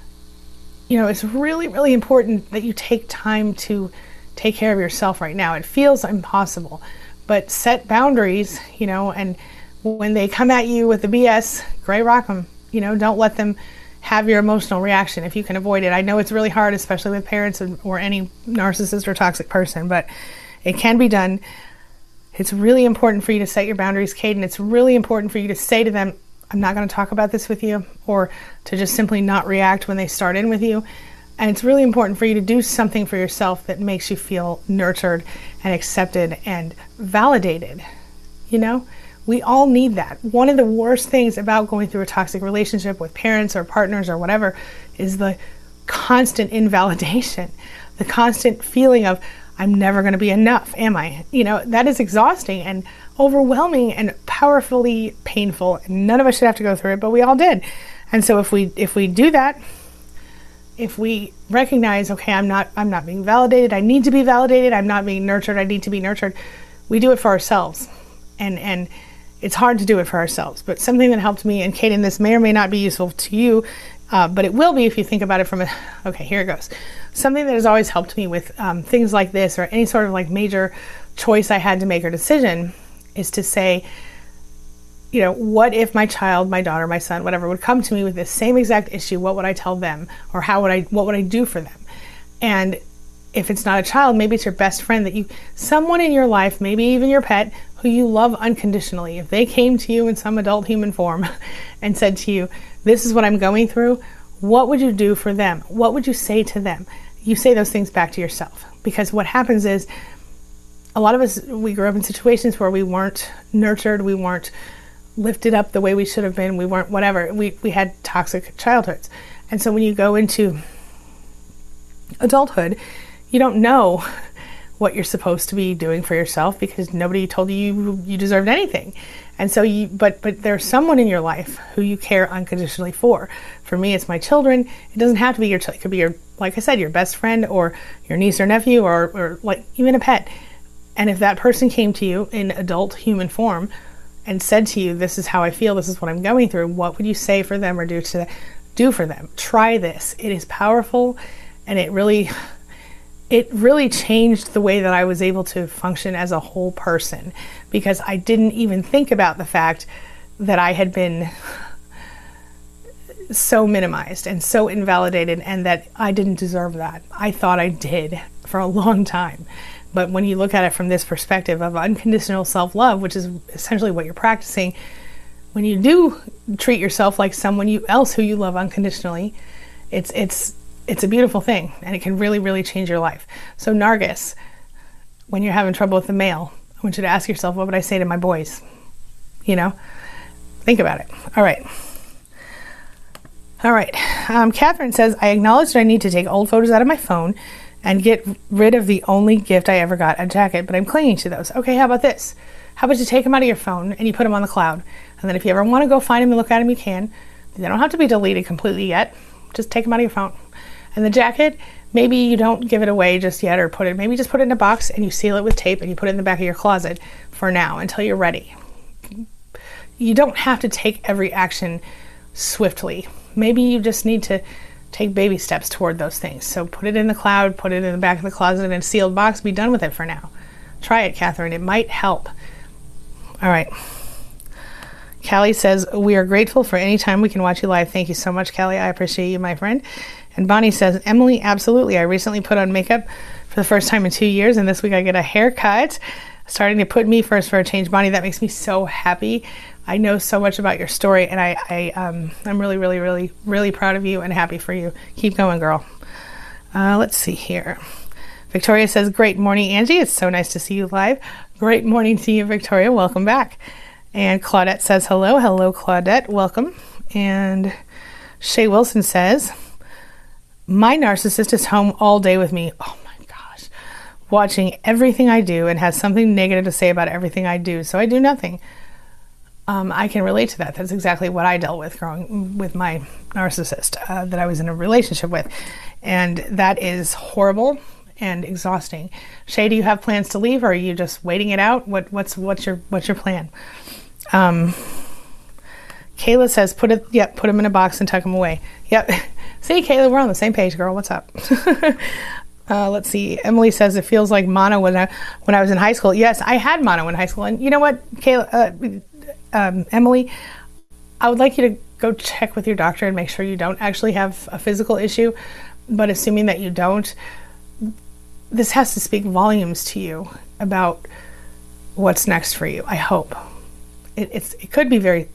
you know, it's really, really important that you take time to take care of yourself right now. It feels impossible, but set boundaries, you know, and when they come at you with the B S, gray rock them, you know, don't let them have your emotional reaction if you can avoid it. I know it's really hard, especially with parents or any narcissist or toxic person, but it can be done. It's really important for you to set your boundaries, Kate, and it's really important for you to say to them, I'm not going to talk about this with you, or to just simply not react when they start in with you. And it's really important for you to do something for yourself that makes you feel nurtured and accepted and validated. You know, we all need that. One of the worst things about going through a toxic relationship with parents or partners or whatever is the constant invalidation, the constant feeling of, I'm never going to be enough, am I? You know, that is exhausting and overwhelming and powerfully painful. None of us should have to go through it, but we all did. And so if we if we do that, if we recognize, okay, I'm not I'm not being validated, I need to be validated, I'm not being nurtured, I need to be nurtured, we do it for ourselves. And and it's hard to do it for ourselves. But something that helped me, and Kate, and this may or may not be useful to you, uh, but it will be if you think about it from a, okay, here it goes. Something that has always helped me with um, things like this, or any sort of like major choice I had to make or decision, is to say, you know, what if my child, my daughter, my son, whatever, would come to me with this same exact issue? What would I tell them? Or how would I, what would I do for them? And if it's not a child, maybe it's your best friend that you, someone in your life, maybe even your pet, who you love unconditionally. If they came to you in some adult human form and said to you, this is what I'm going through, what would you do for them? What would you say to them? You say those things back to yourself. Because what happens is, a lot of us, we grew up in situations where we weren't nurtured, we weren't lifted up the way we should have been, we weren't whatever, we, we had toxic childhoods. And so when you go into adulthood, you don't know what you're supposed to be doing for yourself because nobody told you you, you deserved anything. And so you, but but there's someone in your life who you care unconditionally for. For me, it's my children. It doesn't have to be your child. It could be your, like I said, your best friend or your niece or nephew or, or like even a pet. And if that person came to you in adult human form and said to you, this is how I feel, this is what I'm going through, what would you say for them or do to do for them? Try this. It is powerful, and it really, it really changed the way that I was able to function as a whole person, because I didn't even think about the fact that I had been so minimized and so invalidated, and that I didn't deserve that. I thought I did for a long time. But when you look at it from this perspective of unconditional self-love, which is essentially what you're practicing, when you do treat yourself like someone you, else who you love unconditionally, it's it's it's a beautiful thing, and it can really, really change your life. So Nargis, when you're having trouble with the mail, I want you to ask yourself, what would I say to my boys? You know, think about it. All right. All right. Um, Catherine says, I acknowledge that I need to take old photos out of my phone and get rid of the only gift I ever got, a jacket, but I'm clinging to those. Okay, how about this? How about you take them out of your phone and you put them on the cloud? And then if you ever want to go find them and look at them, you can. They don't have to be deleted completely yet. Just take them out of your phone. And the jacket, maybe you don't give it away just yet, or put it, maybe just put it in a box and you seal it with tape and you put it in the back of your closet for now until you're ready. You don't have to take every action swiftly. Maybe you just need to take baby steps toward those things. So put it in the cloud, put it in the back of the closet in a sealed box, be done with it for now. Try it, Catherine. It might help. All right. Callie says, we are grateful for any time we can watch you live. Thank you so much, Callie. I appreciate you, my friend. And Bonnie says, Emily, absolutely. I recently put on makeup for the first time in two years, and this week I get a haircut. Starting to put me first for a change. Bonnie, that makes me so happy. I know so much about your story, and I, I, um, I'm really, really, really, really proud of you and happy for you. Keep going, girl. Uh, let's see here. Victoria says, great morning, Angie. It's so nice to see you live. Great morning to you, Victoria. Welcome back. And Claudette says, hello. Hello, Claudette. Welcome. And Shay Wilson says, my narcissist is home all day with me. Oh my gosh. Watching everything I do and has something negative to say about everything I do. So I do nothing. Um, I can relate to that. That's exactly what I dealt with growing with my narcissist uh, that I was in a relationship with. And that is horrible and exhausting. Shay, do you have plans to leave, or are you just waiting it out? What, what's, what's your, what's your plan? Um, Kayla says, put it, yep, put them in a box and tuck them away. Yep. See, Kayla, we're on the same page, girl. What's up? uh, let's see. Emily says, it feels like mono when I, when I was in high school. Yes, I had mono in high school. And you know what, Kayla, uh, Um, Emily, I would like you to go check with your doctor and make sure you don't actually have a physical issue, but assuming that you don't, this has to speak volumes to you about what's next for you. I hope. It, it's, it could be very...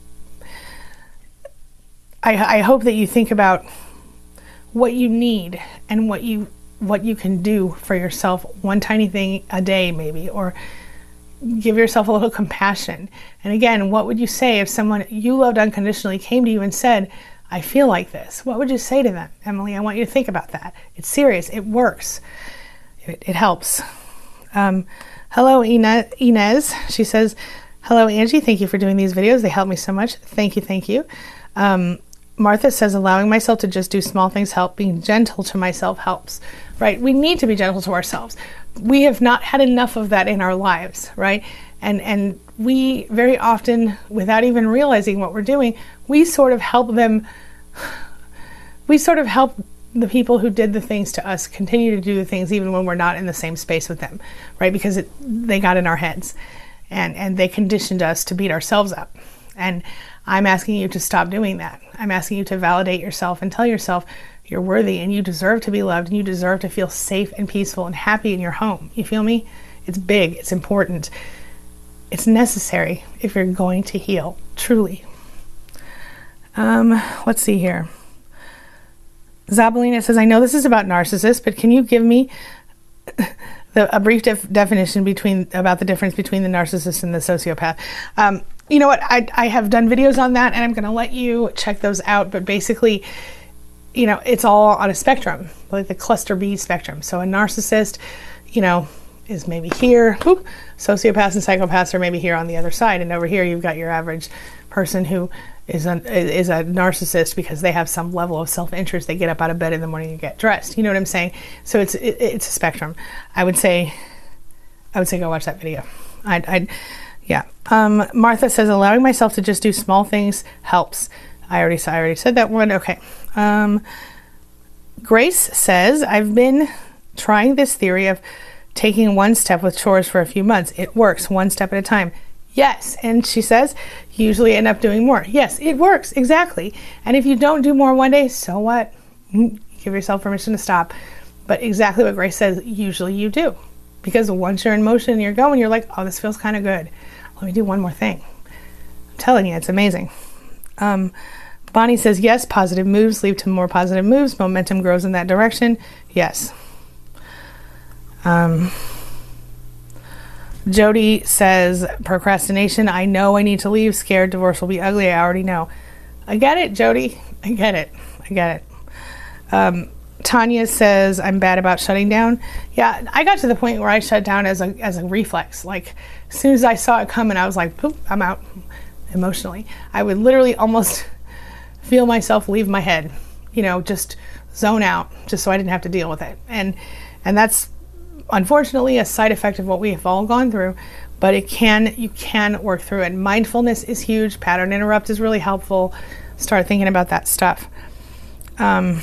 I, I hope that you think about what you need and what you what you can do for yourself, one tiny thing a day maybe, or give yourself a little compassion. And again, what would you say if someone you loved unconditionally came to you and said, I feel like this? What would you say to them? Emily, I want you to think about that. It's serious. It works. It, it helps. Um, hello, Ina, Inez. She says, hello, Angie. Thank you for doing these videos. They help me so much. Thank you. Thank you. Um, Martha says, allowing myself to just do small things help. Being gentle to myself helps, right? We need to be gentle to ourselves. We have not had enough of that in our lives, right? And and we very often, without even realizing what we're doing, we sort of help them, we sort of help the people who did the things to us continue to do the things even when we're not in the same space with them, right? Because it, they got in our heads and, and they conditioned us to beat ourselves up. And I'm asking you to stop doing that. I'm asking you to validate yourself and tell yourself you're worthy and you deserve to be loved and you deserve to feel safe and peaceful and happy in your home. You feel me? It's big. It's important. It's necessary if you're going to heal, truly. Um, let's see here. Zabalina says, I know this is about narcissists, but can you give me the, a brief def- definition between about the difference between the narcissist and the sociopath? Um, you know what? I, I have done videos on that, and I'm going to let you check those out. But basically, you know, it's all on a spectrum, like the cluster B spectrum. So a narcissist, you know, is maybe here. Whoop, sociopaths and psychopaths are maybe here on the other side. And over here, you've got your average person who is a, is a narcissist because they have some level of self-interest. They get up out of bed in the morning and get dressed. You know what I'm saying? So it's it, it's a spectrum. I would say, I would say go watch that video. I'd, I'd yeah. Um, Martha says, allowing myself to just do small things helps. I already, I already said that one. Okay. Um, Grace says, I've been trying this theory of taking one step with chores for a few months. It works one step at a time. Yes. And she says, you usually end up doing more. Yes, it works. Exactly. And if you don't do more one day, so what? Give yourself permission to stop. But exactly what Grace says, usually you do. Because once you're in motion and you're going, you're like, oh, this feels kind of good. Let me do one more thing. I'm telling you, it's amazing. Um, Bonnie says, yes, positive moves lead to more positive moves. Momentum grows in that direction. Yes. Um, Jody says, procrastination. I know I need to leave. Scared divorce will be ugly. I already know. I get it, Jody. I get it. I get it. Um, Tanya says, I'm bad about shutting down. Yeah, I got to the point where I shut down as a as a reflex. Like, as soon as I saw it coming, I was like, poop, I'm out emotionally. I would literally almost feel myself leave my head, you know, just zone out, just so I didn't have to deal with it. And and that's unfortunately a side effect of what we have all gone through, but it can, you can work through it. Mindfulness is huge. Pattern interrupt is really helpful. Start thinking about that stuff. Um,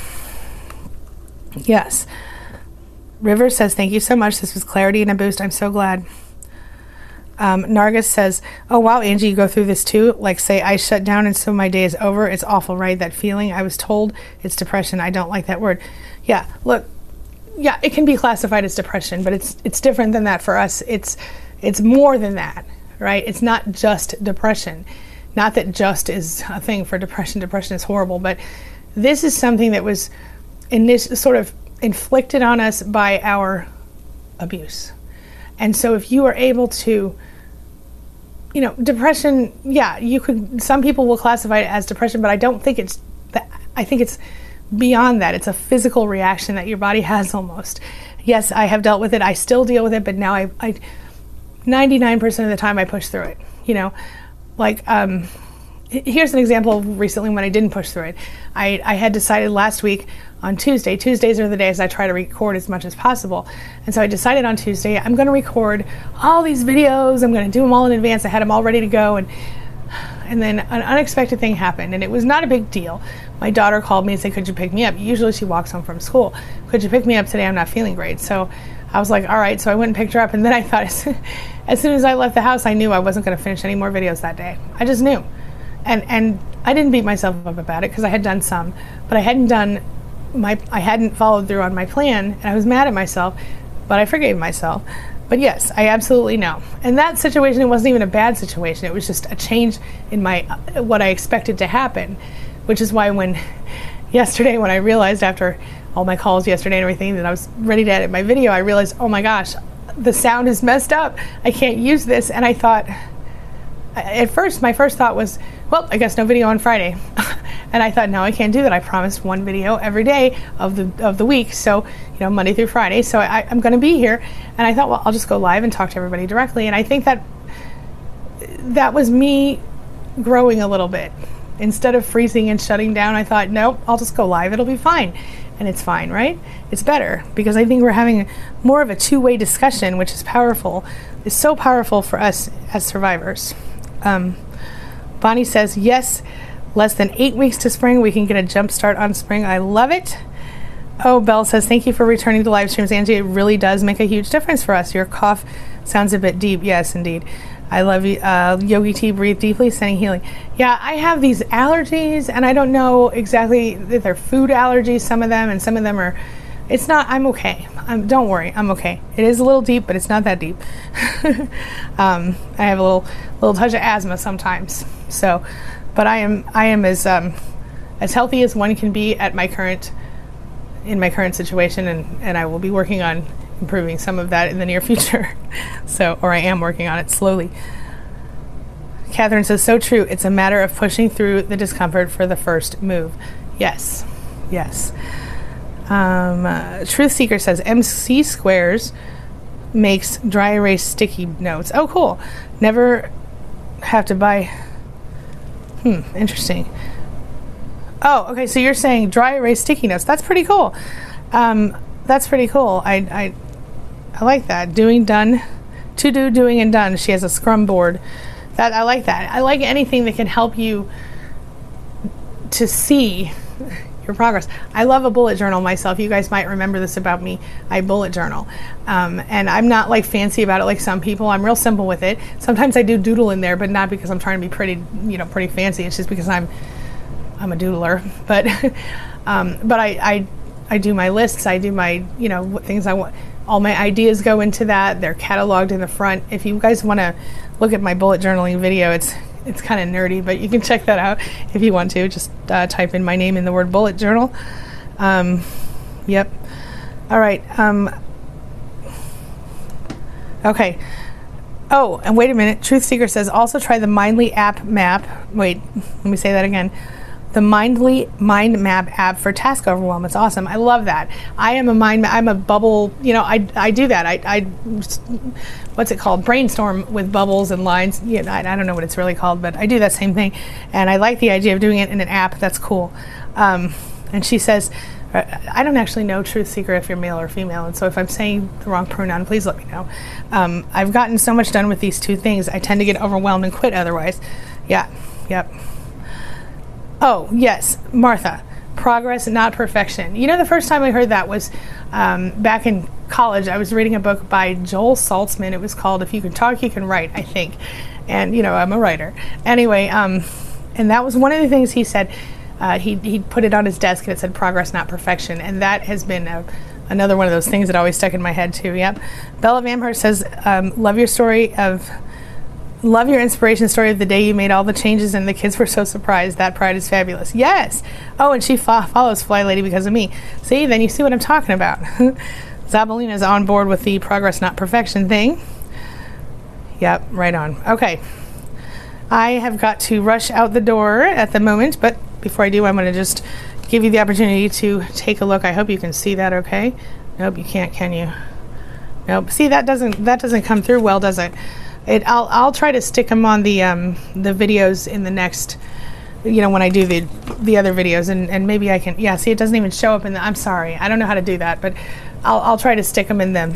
yes. River says, thank you so much. This was clarity and a boost. I'm so glad. Um, Nargis says, oh, wow, Angie, you go through this too? Like, say I shut down and so my day is over. It's awful, right? That feeling. I was told it's depression. I don't like that word. Yeah, look, yeah, it can be classified as depression, but it's it's different than that for us. It's it's more than that, right? It's not just depression. Not that just is a thing for depression. Depression is horrible, but this is something that was in this sort of inflicted on us by our abuse. And so if you are able to, you know, depression, yeah, you could, some people will classify it as depression, but I don't think it's that. I think it's beyond that. It's a physical reaction that your body has almost. Yes, I have dealt with it. I still deal with it, but now I, I ninety-nine percent of the time I push through it. You know, like, um, here's an example of recently when I didn't push through it. I, I had decided last week on Tuesday, Tuesdays are the days I try to record as much as possible. And so I decided on Tuesday, I'm going to record all these videos. I'm going to do them all in advance. I had them all ready to go. And And then an unexpected thing happened, and it was not a big deal. My daughter called me and said, could you pick me up? Usually she walks home from school. Could you pick me up today? I'm not feeling great. So I was like, all right. So I went and picked her up, and then I thought, as soon as I left the house, I knew I wasn't going to finish any more videos that day. I just knew. And and I didn't beat myself up about it because I had done some, but I hadn't done my, I hadn't followed through on my plan, and I was mad at myself, but I forgave myself. But yes, I absolutely know. And that situation, it wasn't even a bad situation. It was just a change in my what I expected to happen, which is why when yesterday, when I realized after all my calls yesterday and everything that I was ready to edit my video, I realized, oh my gosh, the sound is messed up. I can't use this. And I thought, at first, my first thought was, well, I guess no video on Friday. And I thought, no, I can't do that. I promised one video every day of the of the week. So, you know, Monday through Friday. So I, I'm going to be here. And I thought, well, I'll just go live and talk to everybody directly. And I think that that was me growing a little bit. Instead of freezing and shutting down, I thought, nope, I'll just go live. It'll be fine. And it's fine, right? It's better because I think we're having more of a two-way discussion, which is powerful. It's so powerful for us as survivors. Um, Bonnie says, yes, less than eight weeks to spring. We can get a jump start on spring. I love it. Oh, Belle says, thank you for returning to live streams, Angie. It really does make a huge difference for us. Your cough sounds a bit deep. Yes, indeed. I love you. Uh, Yogi T, breathe deeply, sending healing. Yeah, I have these allergies, and I don't know exactly if they're food allergies, some of them, and some of them are, it's not, I'm okay. Um, don't worry, I'm okay. It is a little deep, but it's not that deep. um, I have a little little touch of asthma sometimes. So, but I am I am as um, as healthy as one can be at my current in my current situation, and, and I will be working on improving some of that in the near future. So, or I am working on it slowly. Catherine says, so true. It's a matter of pushing through the discomfort for the first move. Yes, yes. Um, uh, Truth Seeker says, M C Squares makes dry erase sticky notes. Oh, cool. Never have to buy. Hmm, interesting. Oh, okay. So you're saying dry erase sticky notes. That's pretty cool. Um, that's pretty cool. I, I, I like that. Doing, done, to do, doing, and done. She has a Scrum board. That I like that. I like anything that can help you to see your progress. I love a bullet journal myself. You guys might remember this about me. I bullet journal. Um, and I'm not like fancy about it like some people. I'm real simple with it. Sometimes I do doodle in there, but not because I'm trying to be pretty, you know, pretty fancy. It's just because I'm I'm a doodler. But um, but I, I I do my lists. I do my, you know, what things I want. All my ideas go into that. They're cataloged in the front. If you guys want to look at my bullet journaling video, it's it's kind of nerdy, but you can check that out if you want to. Just uh, type in my name in the word bullet journal. Um, yep. All right. Um, okay. Oh, and wait a minute. Truth Seeker says, also try the Mindly app map. Wait, let me say that again. The Mindly Mind Map app for task overwhelm. It's awesome. I love that. I am a mind. I'm a bubble. You know, I, I do that. I, I what's it called? Brainstorm with bubbles and lines. Yeah, I, I don't know what it's really called, but I do that same thing. And I like the idea of doing it in an app. That's cool. Um, and she says, I don't actually know, Truth Seeker, if you're male or female. And so if I'm saying the wrong pronoun, please let me know. Um, I've gotten so much done with these two things. I tend to get overwhelmed and quit otherwise. Yeah. Yep. Oh, yes, Martha, progress, not perfection. You know, the first time I heard that was um, back in college. I was reading a book by Joel Saltzman. It was called If You Can Talk, You Can Write, I think. And, you know, I'm a writer. Anyway, um, and that was one of the things he said. Uh, he he put it on his desk and it said progress, not perfection. And that has been a, another one of those things that always stuck in my head, too. Yep. Bella Amherst says, um, love your story of... Love your inspiration story of the day you made all the changes and the kids were so surprised. That pride is fabulous. Yes. Oh, and she fo- follows Fly Lady because of me. See, then you see what I'm talking about. Zabalina's on board with the progress, not perfection thing. Yep, right on. Okay. I have got to rush out the door at the moment, but before I do, I'm going to just give you the opportunity to take a look. I hope you can see that okay. Nope, you can't, can you? Nope. See, that doesn't that doesn't come through well, does it? It, I'll I'll try to stick them on the um, the videos in the next, you know, when I do the the other videos, and, and maybe I can, yeah, see, it doesn't even show up in the, I'm sorry, I don't know how to do that, but I'll I'll try to stick them in them.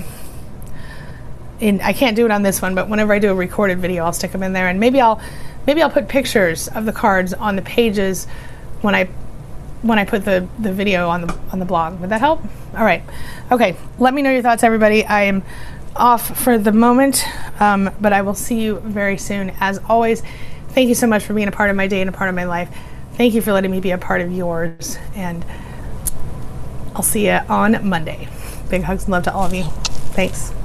In I can't do it on this one, but whenever I do a recorded video, I'll stick them in there, and maybe I'll maybe I'll put pictures of the cards on the pages when I when I put the, the video on the on the blog. Would that help? All right, okay. Let me know your thoughts, everybody. I am off for the moment, um, but I will see you very soon. As always, thank you so much for being a part of my day and a part of my life. Thank you for letting me be a part of yours, and I'll see you on Monday. Big hugs and love to all of you. Thanks.